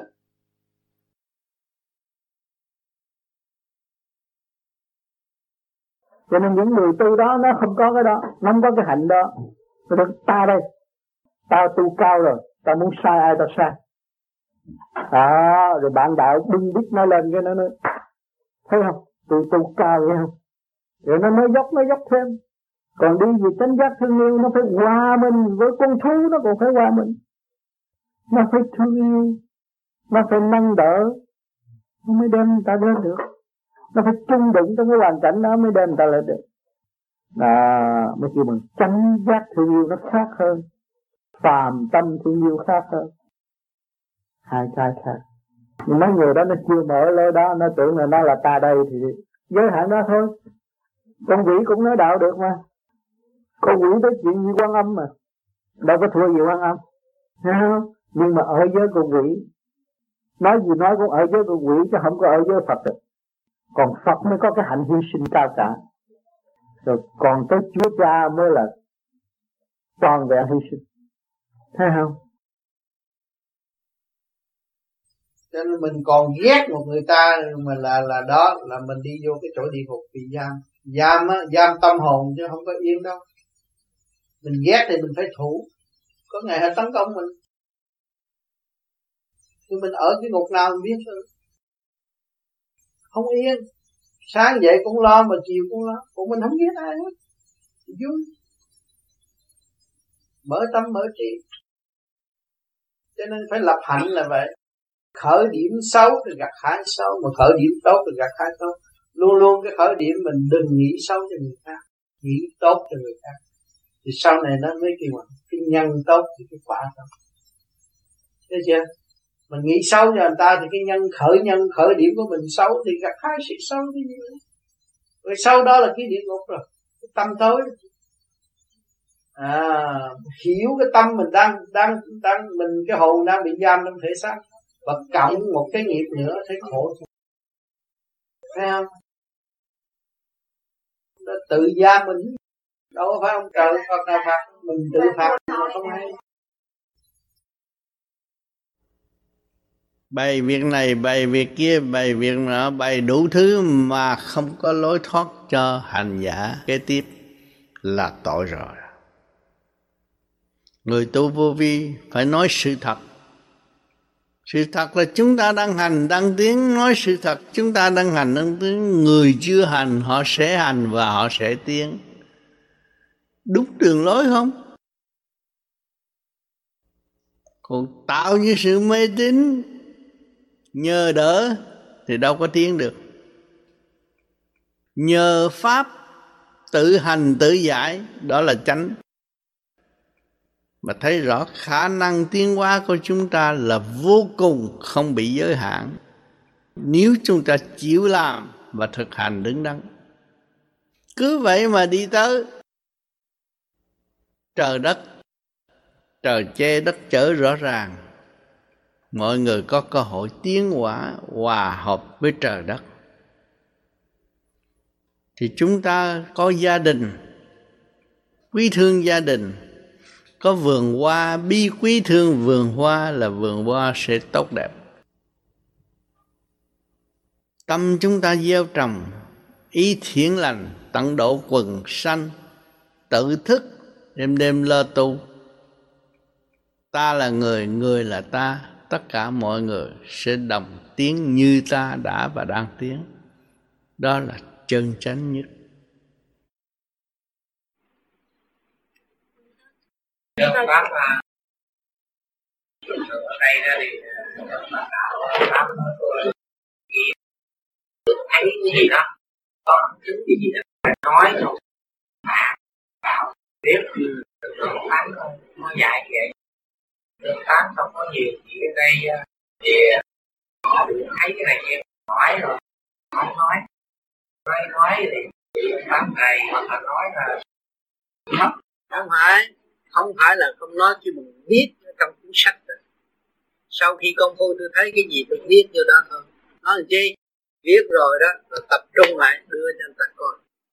E: Cho nên những người tu đó nó không có cái đó, nó không có cái hạnh đó. Rồi được ta đây, tao tu cao rồi, tao muốn sai ai tao sai. À, rồi bạn đạo bưng bít nó lên cái nó nói, thấy không, tôi tu cao vậy không? Rồi nó nói dốc, nó dốc thêm. Còn đi vì chánh giác thương yêu, nó phải hòa mình với con thú, nó còn phải hòa mình. Nó phải thương yêu, nó phải nâng đỡ, nó mới đem người ta lên được. Nó phải chung đụng trong cái hoàn cảnh đó mới đem người ta lên được. À, mới kêu bằng chánh giác thương yêu nó khác hơn, phàm tâm thương yêu khác hơn. Hai cái khác. Nhưng mấy người đó nó chưa mở lối đó, nó tưởng là nó là ta đây thì giới hạn đó thôi. Con quỷ cũng nói đạo được mà. Con quỷ tới chuyện như Quan Âm mà, đâu có thua gì Quan Âm, thấy không? Nhưng mà ở giới con quỷ, nói gì nói cũng ở giới con quỷ chứ không có ở giới Phật được. Còn Phật mới có cái hạnh hy sinh cao cả. Rồi còn tới Chúa Cha mới là toàn vẹn hy sinh. Thấy không?
C: Cho nên mình còn ghét một người ta mà là là đó là mình đi vô cái chỗ địa ngục bị giam. Giam á, giam tâm hồn chứ không có yên đâu. Mình ghét thì mình phải thủ. Có ngày họ tấn công mình thì mình ở cái ngục nào mình biết thôi. Không yên. Sáng dậy cũng lo mà chiều cũng lo. Còn mình không ghét ai hết. Vui. mở tâm mở trí. Cho nên phải lập hạnh là vậy. Khởi điểm xấu thì gặt hái xấu, mà khởi điểm tốt thì gặt hái tốt. Luôn luôn cái khởi điểm mình đừng nghĩ xấu cho người khác, nghĩ tốt cho người khác, thì sau này nó mới kêu bằng cái nhân tốt thì cái quả tốt. Thấy chưa? Mình nghĩ xấu cho người ta thì cái nhân khởi nhân khởi điểm của mình xấu thì gặt hái sự xấu như vậy. Rồi sau đó là cái địa ngục rồi, cái tâm tối. À, hiểu cái tâm mình đang đang đang mình cái hồn đang bị giam trong thể xác, và cộng một cái nghiệp nữa thấy khổ. Thấy không? Nó tự giam mình, đâu phải ông trời Phật nào phạt, mình tự phạt mà không hay.
E: Bày việc này, bày việc kia, bày việc nọ, bày đủ thứ mà không có lối thoát cho hành giả kế tiếp là tội rồi. Người tu vô vi phải nói sự thật. Sự thật là chúng ta đang hành, đang tiến. Nói sự thật, chúng ta đang hành, đang tiến. Người chưa hành, họ sẽ hành và họ sẽ tiến. Đúng đường lối không? Còn tạo như sự mê tín, nhờ đỡ thì đâu có tiến được. Nhờ pháp tự hành tự giải, đó là chánh. Mà thấy rõ khả năng tiến hóa của chúng ta là vô cùng, không bị giới hạn, nếu chúng ta chịu làm và thực hành đứng đắn. Cứ vậy mà đi tới. Trời đất, trời che đất chở rõ ràng. Mọi người có cơ hội tiến hóa, hòa hợp với trời đất. Thì chúng ta có gia đình, quý thương gia đình. Có vườn hoa, bi quý thương vườn hoa là vườn hoa sẽ tốt đẹp. Tâm chúng ta gieo trồng, ý thiện lành, tận độ quần sanh, tự thức, đêm đêm lo tu. Ta là người, người là ta, tất cả mọi người sẽ đồng tiến như ta đã và đang tiến. Đó là chân chánh nhất.
O: Được pháp mà ở đây ra thì bạn đạo pháp thấy cái gì đó có chứng cái gì đó phải nói rồi bảo biết được tán thôi, nó dạy vậy được tán không có nhiều. Chỉ ở đây thì họ được thấy cái này kia hỏi rồi không nói nói nói thì tám ngày hoặc là nói là mất. Không phải không phải là không nói, chứ mình viết ở trong cuốn sách đó. Sau khi công phu tôi thấy cái gì tôi viết vô đó thôi. Nói làm chi? Viết rồi đó, tôi tập trung lại đưa cho người ta coi.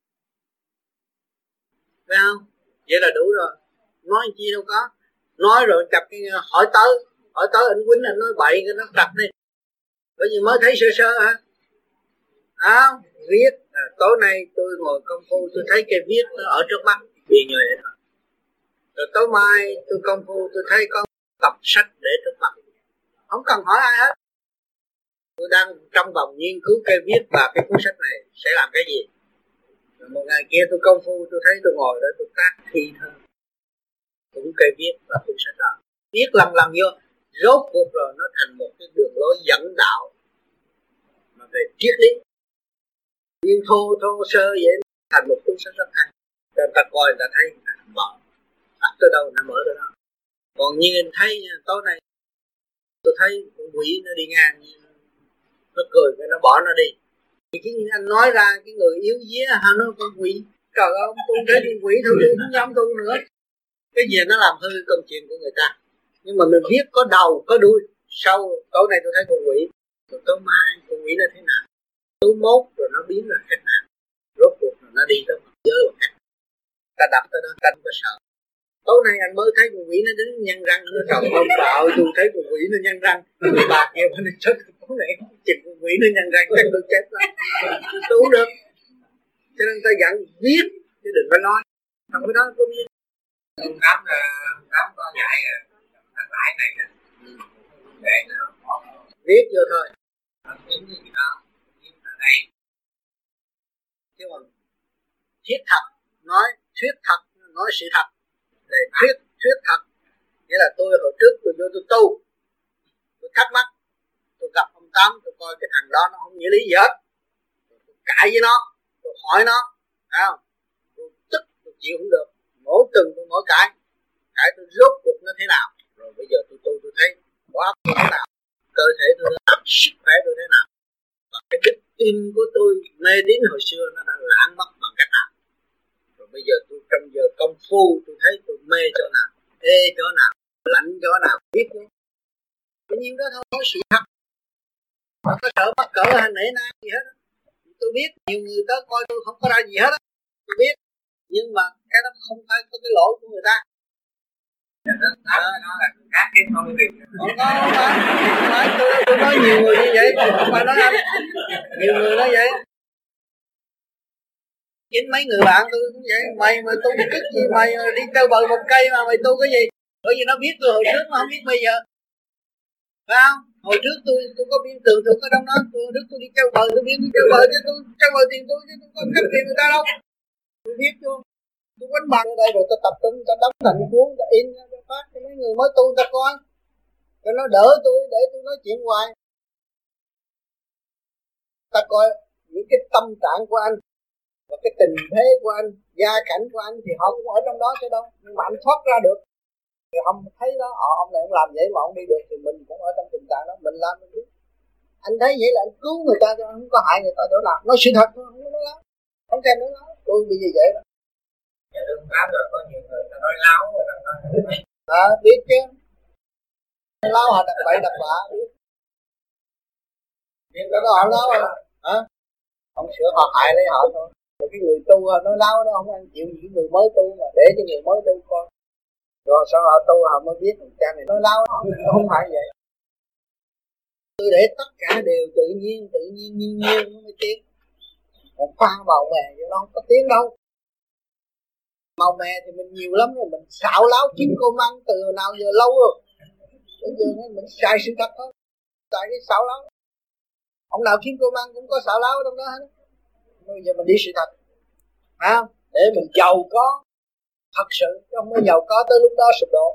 O: Thấy không? Vậy là đủ rồi. Nói chi đâu có. Nói rồi chập cái hỏi tới, hỏi tới anh Quýnh anh nói bậy cái nó tập đi. Bởi vì mới thấy sơ sơ hả? À, viết à, tối nay tôi ngồi công phu tôi thấy cái viết nó ở trước mắt vì người đó. Rồi tối mai tôi công phu tôi thấy có tập sách để trước mặt, không cần hỏi ai hết. Tôi đang trong vòng nghiên cứu cây viết và cái cuốn sách này sẽ làm cái gì. Rồi một ngày kia tôi công phu tôi thấy tôi ngồi đó tôi cắt thi thôi, cũng cây viết và cuốn sách đó viết lần lần vô, rốt cuộc rồi nó thành một cái đường lối dẫn đạo mà về triết lý. Nhưng thô thô sơ vậy thành một cuốn sách rất hay. Rồi ta coi người ta thấy mở đặt tới đâu nó mở tới đó. Còn như anh thấy nha, tối nay tôi thấy con quỷ nó đi ngang, nó cười cái nó bỏ nó đi. Thì cái anh nói ra cái người yếu día hả, nó con quỷ. Trời ơi, tôi thấy con quỷ thôi tôi không dám tu nữa. Cái gì nó làm hư công chuyện của người ta. Nhưng mà mình biết có đầu có đuôi. Sau tối nay tôi thấy con quỷ, rồi tối mai con quỷ nó thế nào, tối mốt rồi nó biến là cách nào, rốt cuộc rồi nó đi tới mặt giới một cách. Ta đập tới đó ta không có sợ. Tối nay anh mới thấy con quỷ nó đứng nhăn răng, nó trời ơi đạo tôi thấy con quỷ nó nhăn răng. Người bà kia nó chết tối nay chừng con quỷ nó nhăn răng chắc tôi chết lắm. Tôi không được. Cho nên ta dặn viết chứ đừng có nói. Không có đó có biết. Ông Tám là Tám có dạy là lại này nè. Để nó viết vô thôi. Những cái gì đó viết ở đây. Chứ còn thiết thật nói thuyết thật nói sự thật. Để thuyết
E: thuyết thật, nghĩa là tôi hồi trước tôi vô tôi tu, tôi thắc mắc, tôi gặp ông Tám, tôi coi cái thằng đó nó không nghĩa lý gì hết, tôi cãi với nó, tôi hỏi nó, thấy không? Tôi tức, tôi chịu không được, mỗi tuần tôi mỗi cãi, cãi tôi rốt cuộc nó thế nào, rồi bây giờ tôi tu tôi thấy quá tôi thế nào, cơ thể tôi thế nào, sức khỏe tôi thế nào, và cái đức tin của tôi mê tín hồi xưa nó đã lãng mất bằng cách nào. Rồi bây giờ tôi trong giờ công phu tôi thấy tôi mê chỗ nào, ê chỗ nào, lạnh chỗ nào, biết không? Tự nhiên đó thôi, sự thật. Không có sợ mắc cỡ hay nể nang gì hết. Tôi biết nhiều người tới coi tôi không có ra gì hết á, tôi biết, nhưng mà cái đó không phải có cái lỗi của người ta. Đó, nó là khác cái không có việc. Không có, không phải, không phải, tôi, tôi nói nhiều người như vậy, không phải nói anh. Nhiều người nói vậy. Chính mấy người bạn tôi cũng vậy, mày mà tu cái chức gì, mày đi chơi bờ một cây mà mày tu cái gì? Bởi vì nó biết tôi hồi trước, nó không biết bây giờ. Phải không? Hồi trước tôi tôi có biên tường tôi có đông đó, tôi trước tôi đi chơi bờ, tôi biết đi chơi bờ chứ tôi chơi bờ tiền tôi chứ tôi có cấp tiền người ta đâu. Tôi biết luôn. Tôi quánh bằng ở đây rồi tôi tập trung, tôi đóng thành cuốn, tôi in ra tôi phát cho mấy người mới tu ta coi, cho nó đỡ tôi để tôi nói chuyện hoài. Ta coi những cái tâm trạng của anh và cái tình thế của anh, gia cảnh của anh thì họ cũng ở trong đó chứ đâu, nhưng mà anh thoát ra được thì ông thấy đó, họ ông này ông làm vậy mà ông đi được thì mình cũng ở trong tình trạng đó, mình làm mình biết. Anh thấy vậy là anh cứu người ta chứ không có hại người ta chỗ nào, nói sự thật thôi, không có nói láo, không thèm nói láo, tôi bây giờ vậy đó.
K: Dạ đừng pháp rồi có nhiều người ta nói láo rồi ta nói
E: à, biết chứ, láo họ đặt bậy đặt bạ biết, nhưng cái đó họ láo à, hả? Không sửa họ hại lấy họ thôi. Rồi cái người tu nói láo đó không ăn chịu những người mới tu mà để cho người mới tu coi. Rồi sau họ tu họ mới biết cha này nói láo, không phải vậy. Tôi để tất cả đều tự nhiên, tự nhiên nhiên nhiên nó mới tiến. Còn pha vào mè cho nó không có tiến đâu. Màu mè thì mình nhiều lắm rồi, mình xạo láo chín cô măng từ nào giờ lâu rồi. Bây giờ mình xài sự thật thôi, xài cái xạo láo. Ông nào kiếm cô măng cũng có xạo láo trong đó hết. Bây giờ mình đi sự thật, phải không? Để mình giàu có thật sự, chứ không có giàu có tới lúc đó sụp đổ.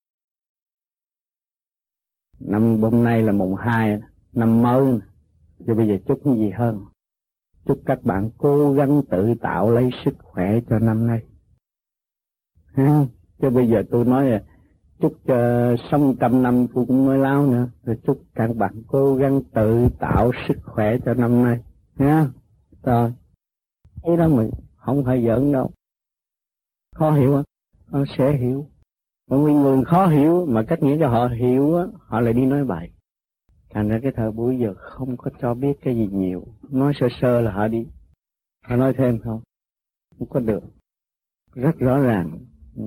P: Năm hôm nay là mùng hai, năm mới, chứ bây giờ chúc cái gì hơn? Chúc các bạn cố gắng tự tạo lấy sức khỏe cho năm nay. Ha? Chứ bây giờ tôi nói là chúc cho sống trăm năm tôi cũng nói láo nữa. Rồi chúc các bạn cố gắng tự tạo sức khỏe cho năm nay. Ha? Rồi. Thế đó mình không phải giỡn đâu. Khó hiểu á, họ sẽ hiểu. Còn những người khó hiểu mà cách nghĩa cho họ hiểu á, họ lại đi nói bậy. Thành ra cái thời buổi giờ không có cho biết cái gì nhiều. Nói sơ sơ là họ đi. Họ nói thêm không? Không có được. Rất rõ ràng. Ừ.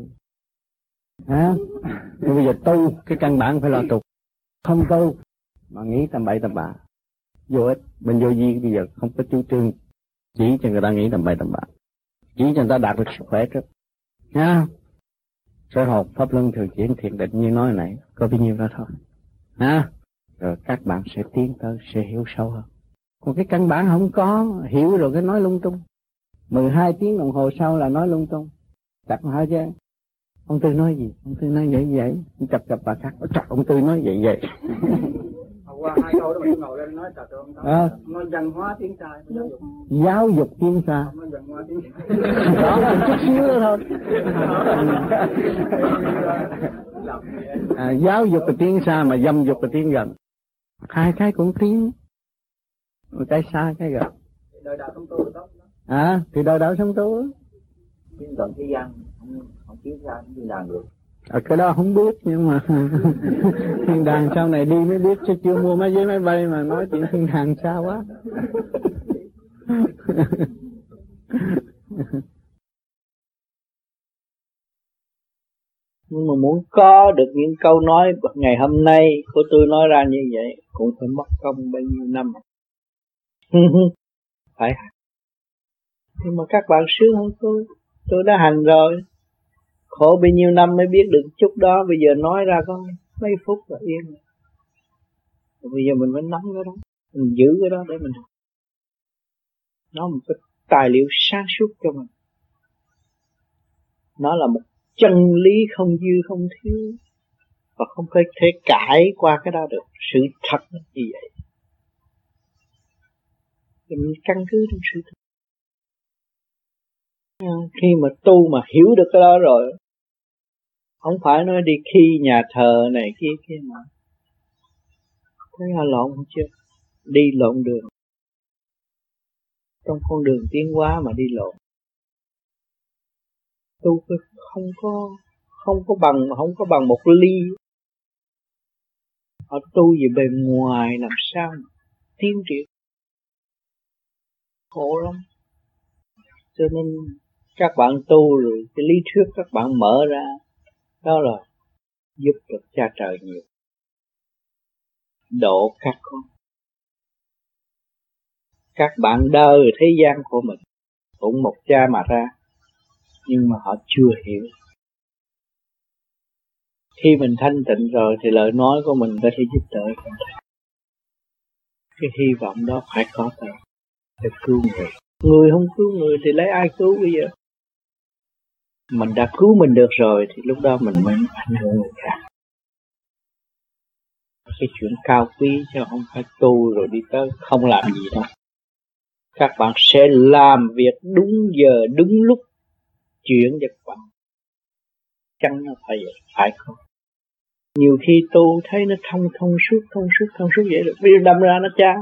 P: À, nhưng bây giờ tu, cái căn bản phải là tu. Không tu mà nghĩ tầm bậy tầm bạ, vô ích. Bên vô vi bây giờ không có chủ trương chỉ cho người ta nghĩ tầm bậy tầm bạ, chỉ cho người ta đạt được sức khỏe trước. Nha. Sở hồn pháp luân thường chuyển thiền định như nói nãy, có bao nhiêu đó thôi. Ha. Rồi các bạn sẽ tiến tới, sẽ hiểu sâu hơn. Còn cái căn bản không có, hiểu rồi cái nói lung tung. mười hai tiếng đồng hồ sau là nói lung tung. Chặt hả chứ? Ông Tư nói gì? Ông Tư nói vậy vậy. Chập chập bà khác. Chặt ông Tư nói vậy vậy.
K: Hôm qua hai câu đó mình ngồi lên nói chặt ông Tám.
P: À.
K: Nói văn hóa tiếng sai, giáo dục.
P: Giáo dục tiếng xa.
K: Nói văn hóa tiếng sai.
P: Đó, chút xíu nữa thôi. À, giáo dục là tiếng xa mà dâm dục là tiếng gần. Hai cái cũng tiếng. Một cái xa cái gần.
K: Đời đạo sống tu tốt.
P: À, thì đời đạo sống tu.
K: Tiếng gần thế gian, không, không tiếng xa, không tiếng đàn được.
P: À, cái đó không biết, nhưng mà thiên đàng sau này đi mới biết, chứ chưa mua mấy giấy máy bay mà nói chuyện thiên đàng xa quá.
E: Nhưng mà muốn có được những câu nói ngày hôm nay của tôi nói ra như vậy cũng phải mất công bao nhiêu năm. Phải. Nhưng mà các bạn sướng hơn tôi, tôi đã hành rồi. Khổ bao nhiêu năm mới biết được chút đó, bây giờ nói ra có mấy phút là yên rồi. Bây giờ mình phải nắm cái đó, mình giữ cái đó để mình học. Nó một cái tài liệu sáng suốt cho mình. Nó là một
K: chân lý không dư không thiếu, và không có thể cãi qua cái đó được. Sự thật là như vậy. Thì mình căn cứ trong sự thật. Khi mà tu mà hiểu được cái đó rồi, không phải nói đi khi nhà thờ này kia kia mà thấy là lộn chưa? Đi lộn đường. Trong con đường tiến hóa mà đi lộn. Tu không có không có bằng mà không có bằng một ly. Họ tu về bề ngoài làm sao mà tiến triển. Khổ lắm. Cho nên các bạn tu rồi cái lý thuyết các bạn mở ra, đó là giúp được cha trời nhiều, độ các con. Các bạn đời thế gian của mình cũng một cha mà ra, nhưng mà họ chưa hiểu. Khi mình thanh tịnh rồi thì lời nói của mình có thể giúp đỡ con. Cái hy vọng đó phải có tới để cứu người. Người không cứu người thì lấy ai cứu bây giờ? Mình đã cứu mình được rồi thì lúc đó mình mới ảnh hưởng người khác. Cái chuyện cao quý chứ không phải tu rồi đi tới không làm gì đâu. Các bạn sẽ làm việc đúng giờ đúng lúc, chuyện cho các bạn chăng nó phải vậy, phải không? Nhiều khi tu thấy nó thông thông suốt thông suốt thông suốt vậy rồi, bây giờ đâm ra nó chán.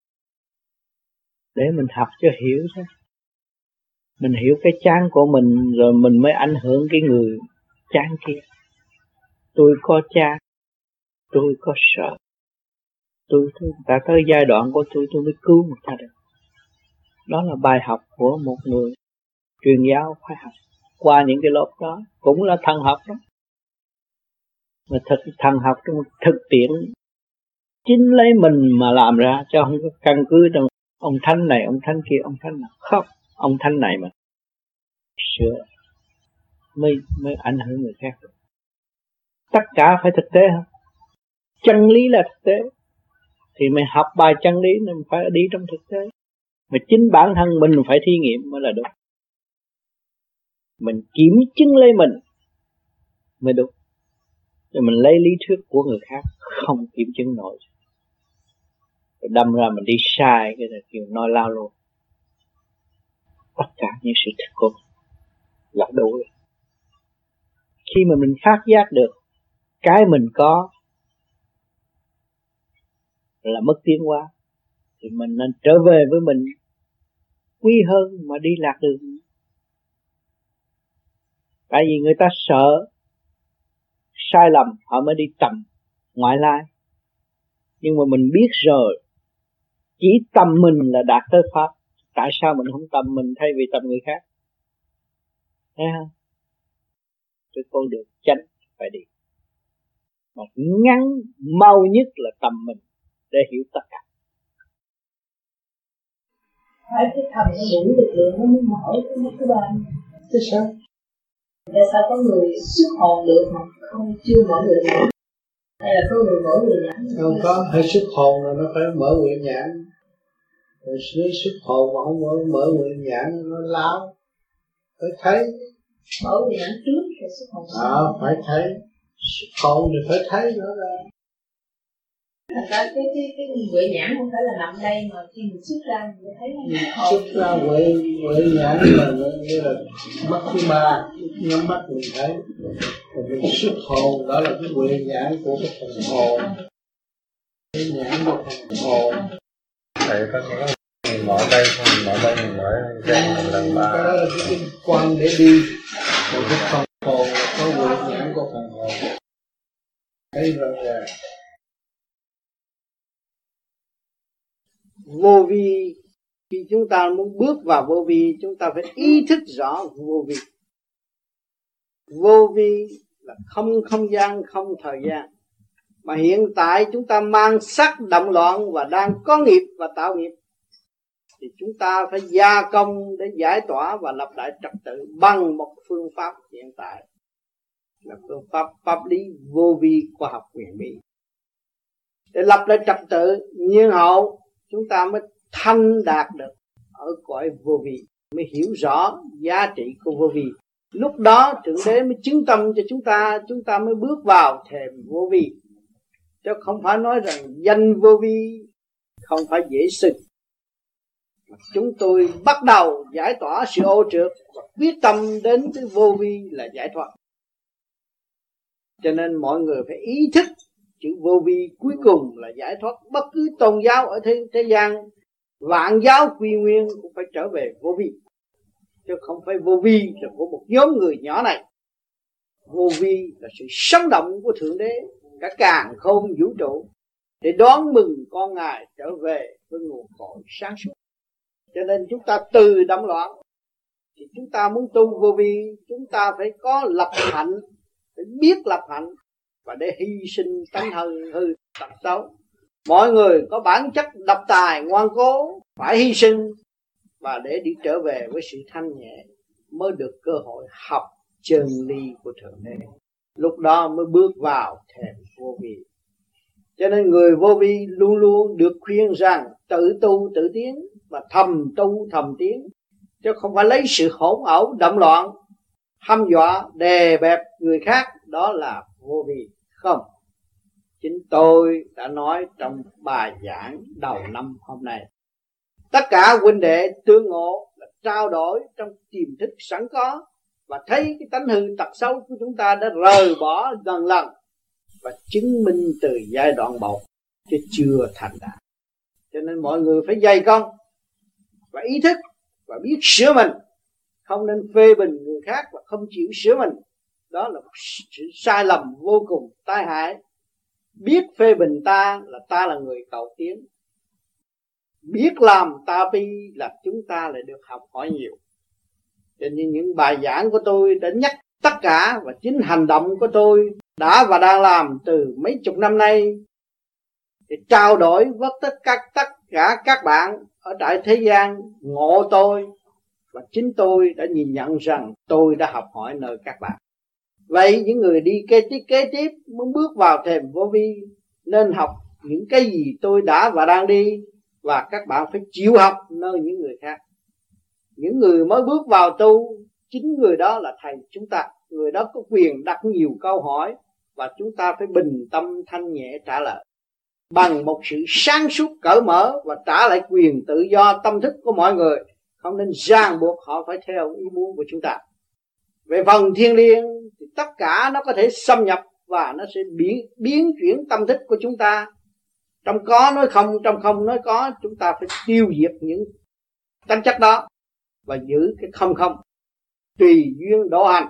K: Để mình học cho hiểu thôi. Mình hiểu cái chán của mình rồi mình mới ảnh hưởng cái người chán kia. Tôi có chán, tôi có sợ. Tôi, tôi đã tới giai đoạn của tôi, tôi mới cứu người ta được. Đó là bài học của một người truyền giáo phải học. Qua những cái lớp đó cũng là thần học đó. Mà thực thần học trong thực tiễn chính lấy mình mà làm ra, chứ không có căn cứ trong ông thánh này, ông thánh kia, ông thánh nào. Không, ông thánh này mà sửa mới mới ảnh hưởng người khác được. Tất cả phải thực tế không? Chân lý là thực tế. Thì mày học bài chân lý nên phải đi trong thực tế. Mà chính bản thân mình phải thí nghiệm mới là đúng. Mình kiểm chứng lấy mình mới đúng. Rồi mình lấy lý thuyết của người khác không kiểm chứng nổi. Rồi đâm ra mình đi sai cái là kiểu nói lao luôn. Tất cả những sự thật của mình là đủ rồi. Khi mà mình phát giác được cái mình có là mất tiến hóa, thì mình nên trở về với mình quý hơn mà đi lạc đường. Tại vì người ta sợ sai lầm họ mới đi tầm ngoại lai. Nhưng mà mình biết rồi, chỉ tầm mình là đạt tới Pháp. Tại sao mình không tầm mình thay vì tầm người khác? Thấy không? Cái con đường chánh phải đi. Mà ngắn mau nhất là tầm mình để hiểu tất cả.
B: Phải cái thầm nó đủ lực lượng nó mới mở cái mắt thứ ba.
K: Thế sao?
B: Tại sao có người xuất hồn được mà không chưa mở người nhãn? Hay là có người mở người nhãn?
K: Không có, hay xuất hồn là nó phải mở người nhãn. Rồi nếu xuất hồn mà không mở, mở người nhãn nó láo. Phải thấy.
B: Mở người nhãn trước rồi xuất hồn sau.
K: À, phải thấy. Xuất hồn thì phải thấy nó ra.
B: Thành ra cái cái cái huệ nhãn không phải là nằm đây mà khi mình xuất ra mình thấy nó
K: xuất ra huệ huệ nhãn là như là mắt thứ ba, nhắm mắt mình thấy. Rồi mình xuất hồn, đó là cái huệ nhãn của cái phần hồn. Cái nhãn của phần hồn.
Q: Thầy có những mình mở đây, mình mở đây, mình mở đây, lần ba.
K: Cái đó là cái quan để đi. Rồi cái phần hồn là có huệ nhãn của phần hồn. Thấy rõ ràng. Vô vi, khi chúng ta muốn bước vào vô vi, chúng ta phải ý thức rõ vô vi. Vô vi là không không gian, không thời gian. Mà hiện tại chúng ta mang sắc động loạn và đang có nghiệp và tạo nghiệp. Thì chúng ta phải gia công để giải tỏa và lập lại trật tự bằng một phương pháp hiện tại. Là phương pháp pháp lý vô vi khoa học huyền bí. Để lập lại trật tự nhiên hậu, chúng ta mới thanh đạt được ở cõi vô vi, mới hiểu rõ giá trị của vô vi.
E: Lúc đó Thượng Đế mới chứng tâm cho chúng ta, chúng ta mới bước vào thềm vô vi. Chứ không phải nói rằng danh vô vi không phải dễ sinh. Chúng tôi bắt đầu giải tỏa sự ô trượt và quyết tâm đến với vô vi là giải thoát. Cho nên mọi người phải ý thức chữ vô vi cuối cùng là giải thoát. Bất cứ tôn giáo ở thế, thế gian, vạn giáo quy nguyên cũng phải trở về vô vi, chứ không phải vô vi là của một nhóm người nhỏ này. Vô vi là sự sống động của Thượng Đế, cả càn khôn vũ trụ, để đón mừng con Ngài trở về với nguồn cội sáng suốt. Cho nên chúng ta từ động loạn, thì chúng ta muốn tu vô vi, chúng ta phải có lập hạnh, phải biết lập hạnh, và để hy sinh tánh hư hư tật xấu. Mọi người có bản chất độc tài ngoan cố, phải hy sinh, và để đi trở về với sự thanh nhẹ mới được cơ hội học chân lý của Thượng Đế. Lúc đó mới bước vào thềm vô vi. Cho nên người vô vi luôn luôn được khuyên rằng tự tu tự tiến và thầm tu thầm tiến, chứ không phải lấy sự hỗn ẩu động loạn hăm dọa đè bẹp người khác, đó là vô vi. Không, chính tôi đã nói trong bài giảng đầu năm hôm nay, tất cả huynh đệ tương ngộ là trao đổi trong tiềm thức sẵn có, và thấy cái tánh hư tật xấu của chúng ta đã rời bỏ lần lần, và chứng minh từ giai đoạn một chứ chưa thành đạt. Cho nên mọi người phải dày công và ý thức và biết sửa mình, không nên phê bình người khác và không chịu sửa mình. Đó là một sự sai lầm vô cùng tai hại. Biết phê bình ta là ta là người cầu tiến, biết làm ta bi là chúng ta lại được học hỏi nhiều. Cho nên những bài giảng của tôi đã nhắc tất cả, và chính hành động của tôi đã và đang làm từ mấy chục năm nay để trao đổi với tất cả, tất cả các bạn ở tại thế gian ngộ tôi, và chính tôi đã nhìn nhận rằng tôi đã học hỏi nơi các bạn. Vậy những người đi kế tiếp, kế tiếp muốn bước vào thềm vô vi nên học những cái gì tôi đã và đang đi, và các bạn phải chịu học nơi những người khác. Những người mới bước vào tu, chính người đó là thầy chúng ta. Người đó có quyền đặt nhiều câu hỏi, và chúng ta phải bình tâm thanh nhẹ trả lời bằng một sự sáng suốt cởi mở, và trả lại quyền tự do tâm thức của mọi người, không nên ràng buộc họ phải theo ý muốn của chúng ta. Về phần thiên liêng thì tất cả nó có thể xâm nhập, và nó sẽ biến, biến chuyển tâm thức của chúng ta. Trong có nói không, trong không nói có. Chúng ta phải tiêu diệt những tánh chất đó và giữ cái không không, tùy duyên độ hành.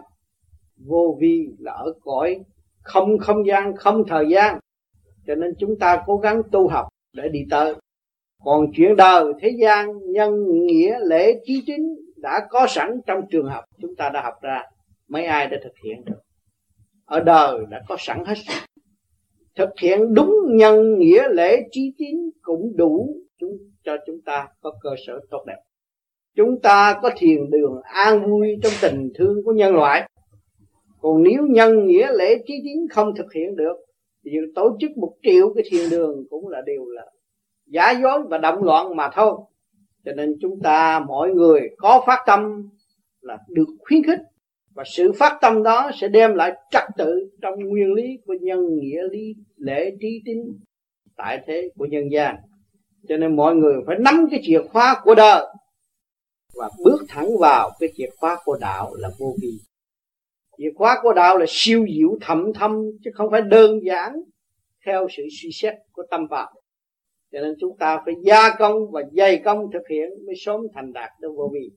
E: Vô vi là ở cõi không không gian, không thời gian. Cho nên chúng ta cố gắng tu học để đi tới. Còn chuyện đời thế gian, nhân nghĩa lễ trí tín đã có sẵn trong trường học chúng ta đã học ra, mấy ai đã thực hiện được. Ở đời đã có sẵn hết. Thực hiện đúng nhân nghĩa lễ trí tín cũng đủ chúng, cho chúng ta có cơ sở tốt đẹp. Chúng ta có thiền đường an vui trong tình thương của nhân loại. Còn nếu nhân nghĩa lễ trí tín không thực hiện được, thì tổ chức một triệu cái thiền đường cũng là điều là giả dối và động loạn mà thôi. Cho nên chúng ta mỗi người có phát tâm là được khuyến khích, và sự phát tâm đó sẽ đem lại trật tự trong nguyên lý của nhân nghĩa lý lễ trí tín tại thế của nhân gian. Cho nên mọi người phải nắm cái chìa khóa của đời và bước thẳng vào cái chìa khóa của đạo là vô vi. Chìa khóa của đạo là siêu diệu thậm thâm, chứ không phải đơn giản theo sự suy xét của tâm pháp. Cho nên chúng ta phải gia công và dày công thực hiện mới sớm thành đạt được vô vi.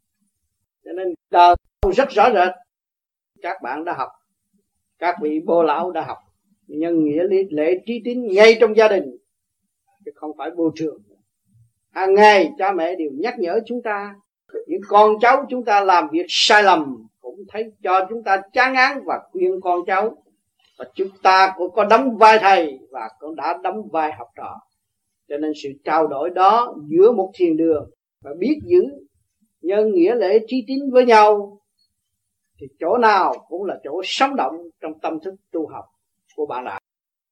E: Cho nên đời rất rõ rệt. Các bạn đã học, các vị bồ lão đã học nhân nghĩa lễ trí tín ngay trong gia đình, chứ không phải vô trường. Hàng ngày cha mẹ đều nhắc nhở chúng ta. Những con cháu chúng ta làm việc sai lầm cũng thấy cho chúng ta chán ngán và khuyên con cháu. Và chúng ta cũng có đóng vai thầy và cũng đã đóng vai học trò. Cho nên sự trao đổi đó giữa một thiền đường và biết giữ nhân nghĩa lễ trí tín với nhau, thì chỗ nào cũng là chỗ sống động trong tâm thức tu học của bạn đạo.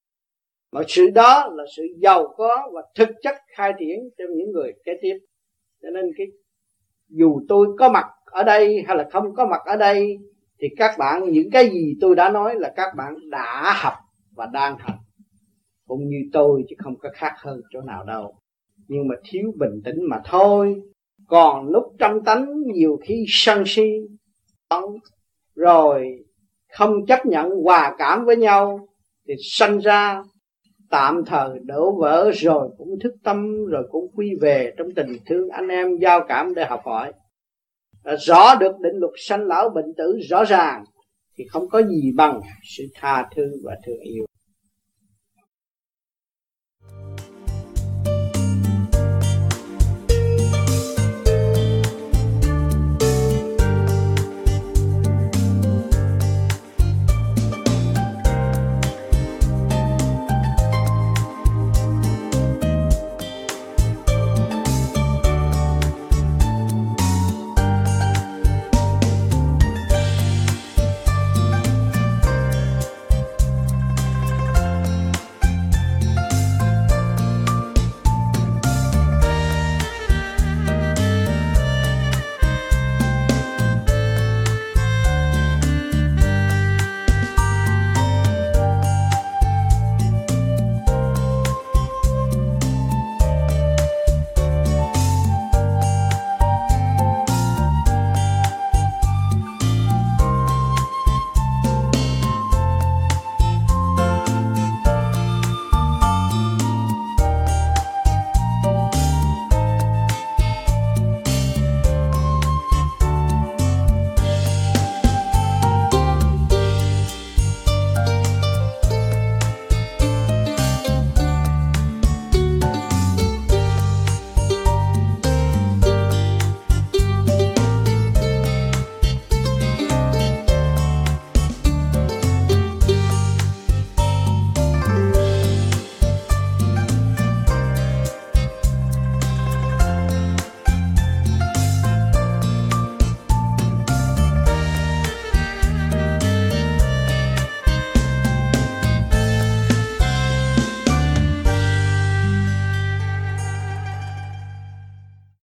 E: Mà sự đó là sự giàu có và thực chất khai triển cho những người kế tiếp. Cho nên cái dù tôi có mặt ở đây hay là không có mặt ở đây, thì các bạn những cái gì tôi đã nói là các bạn đã học và đang học, cũng như tôi, chứ không có khác hơn chỗ nào đâu. Nhưng mà thiếu bình tĩnh mà thôi. Còn lúc trong tánh nhiều khi sân si, rồi không chấp nhận hòa cảm với nhau, thì sanh ra tạm thời đổ vỡ, rồi cũng thức tâm, rồi cũng quy về trong tình thương anh em giao cảm để học hỏi. Đã rõ được định luật sanh lão bệnh tử rõ ràng, thì không có gì bằng sự tha thứ và thương yêu.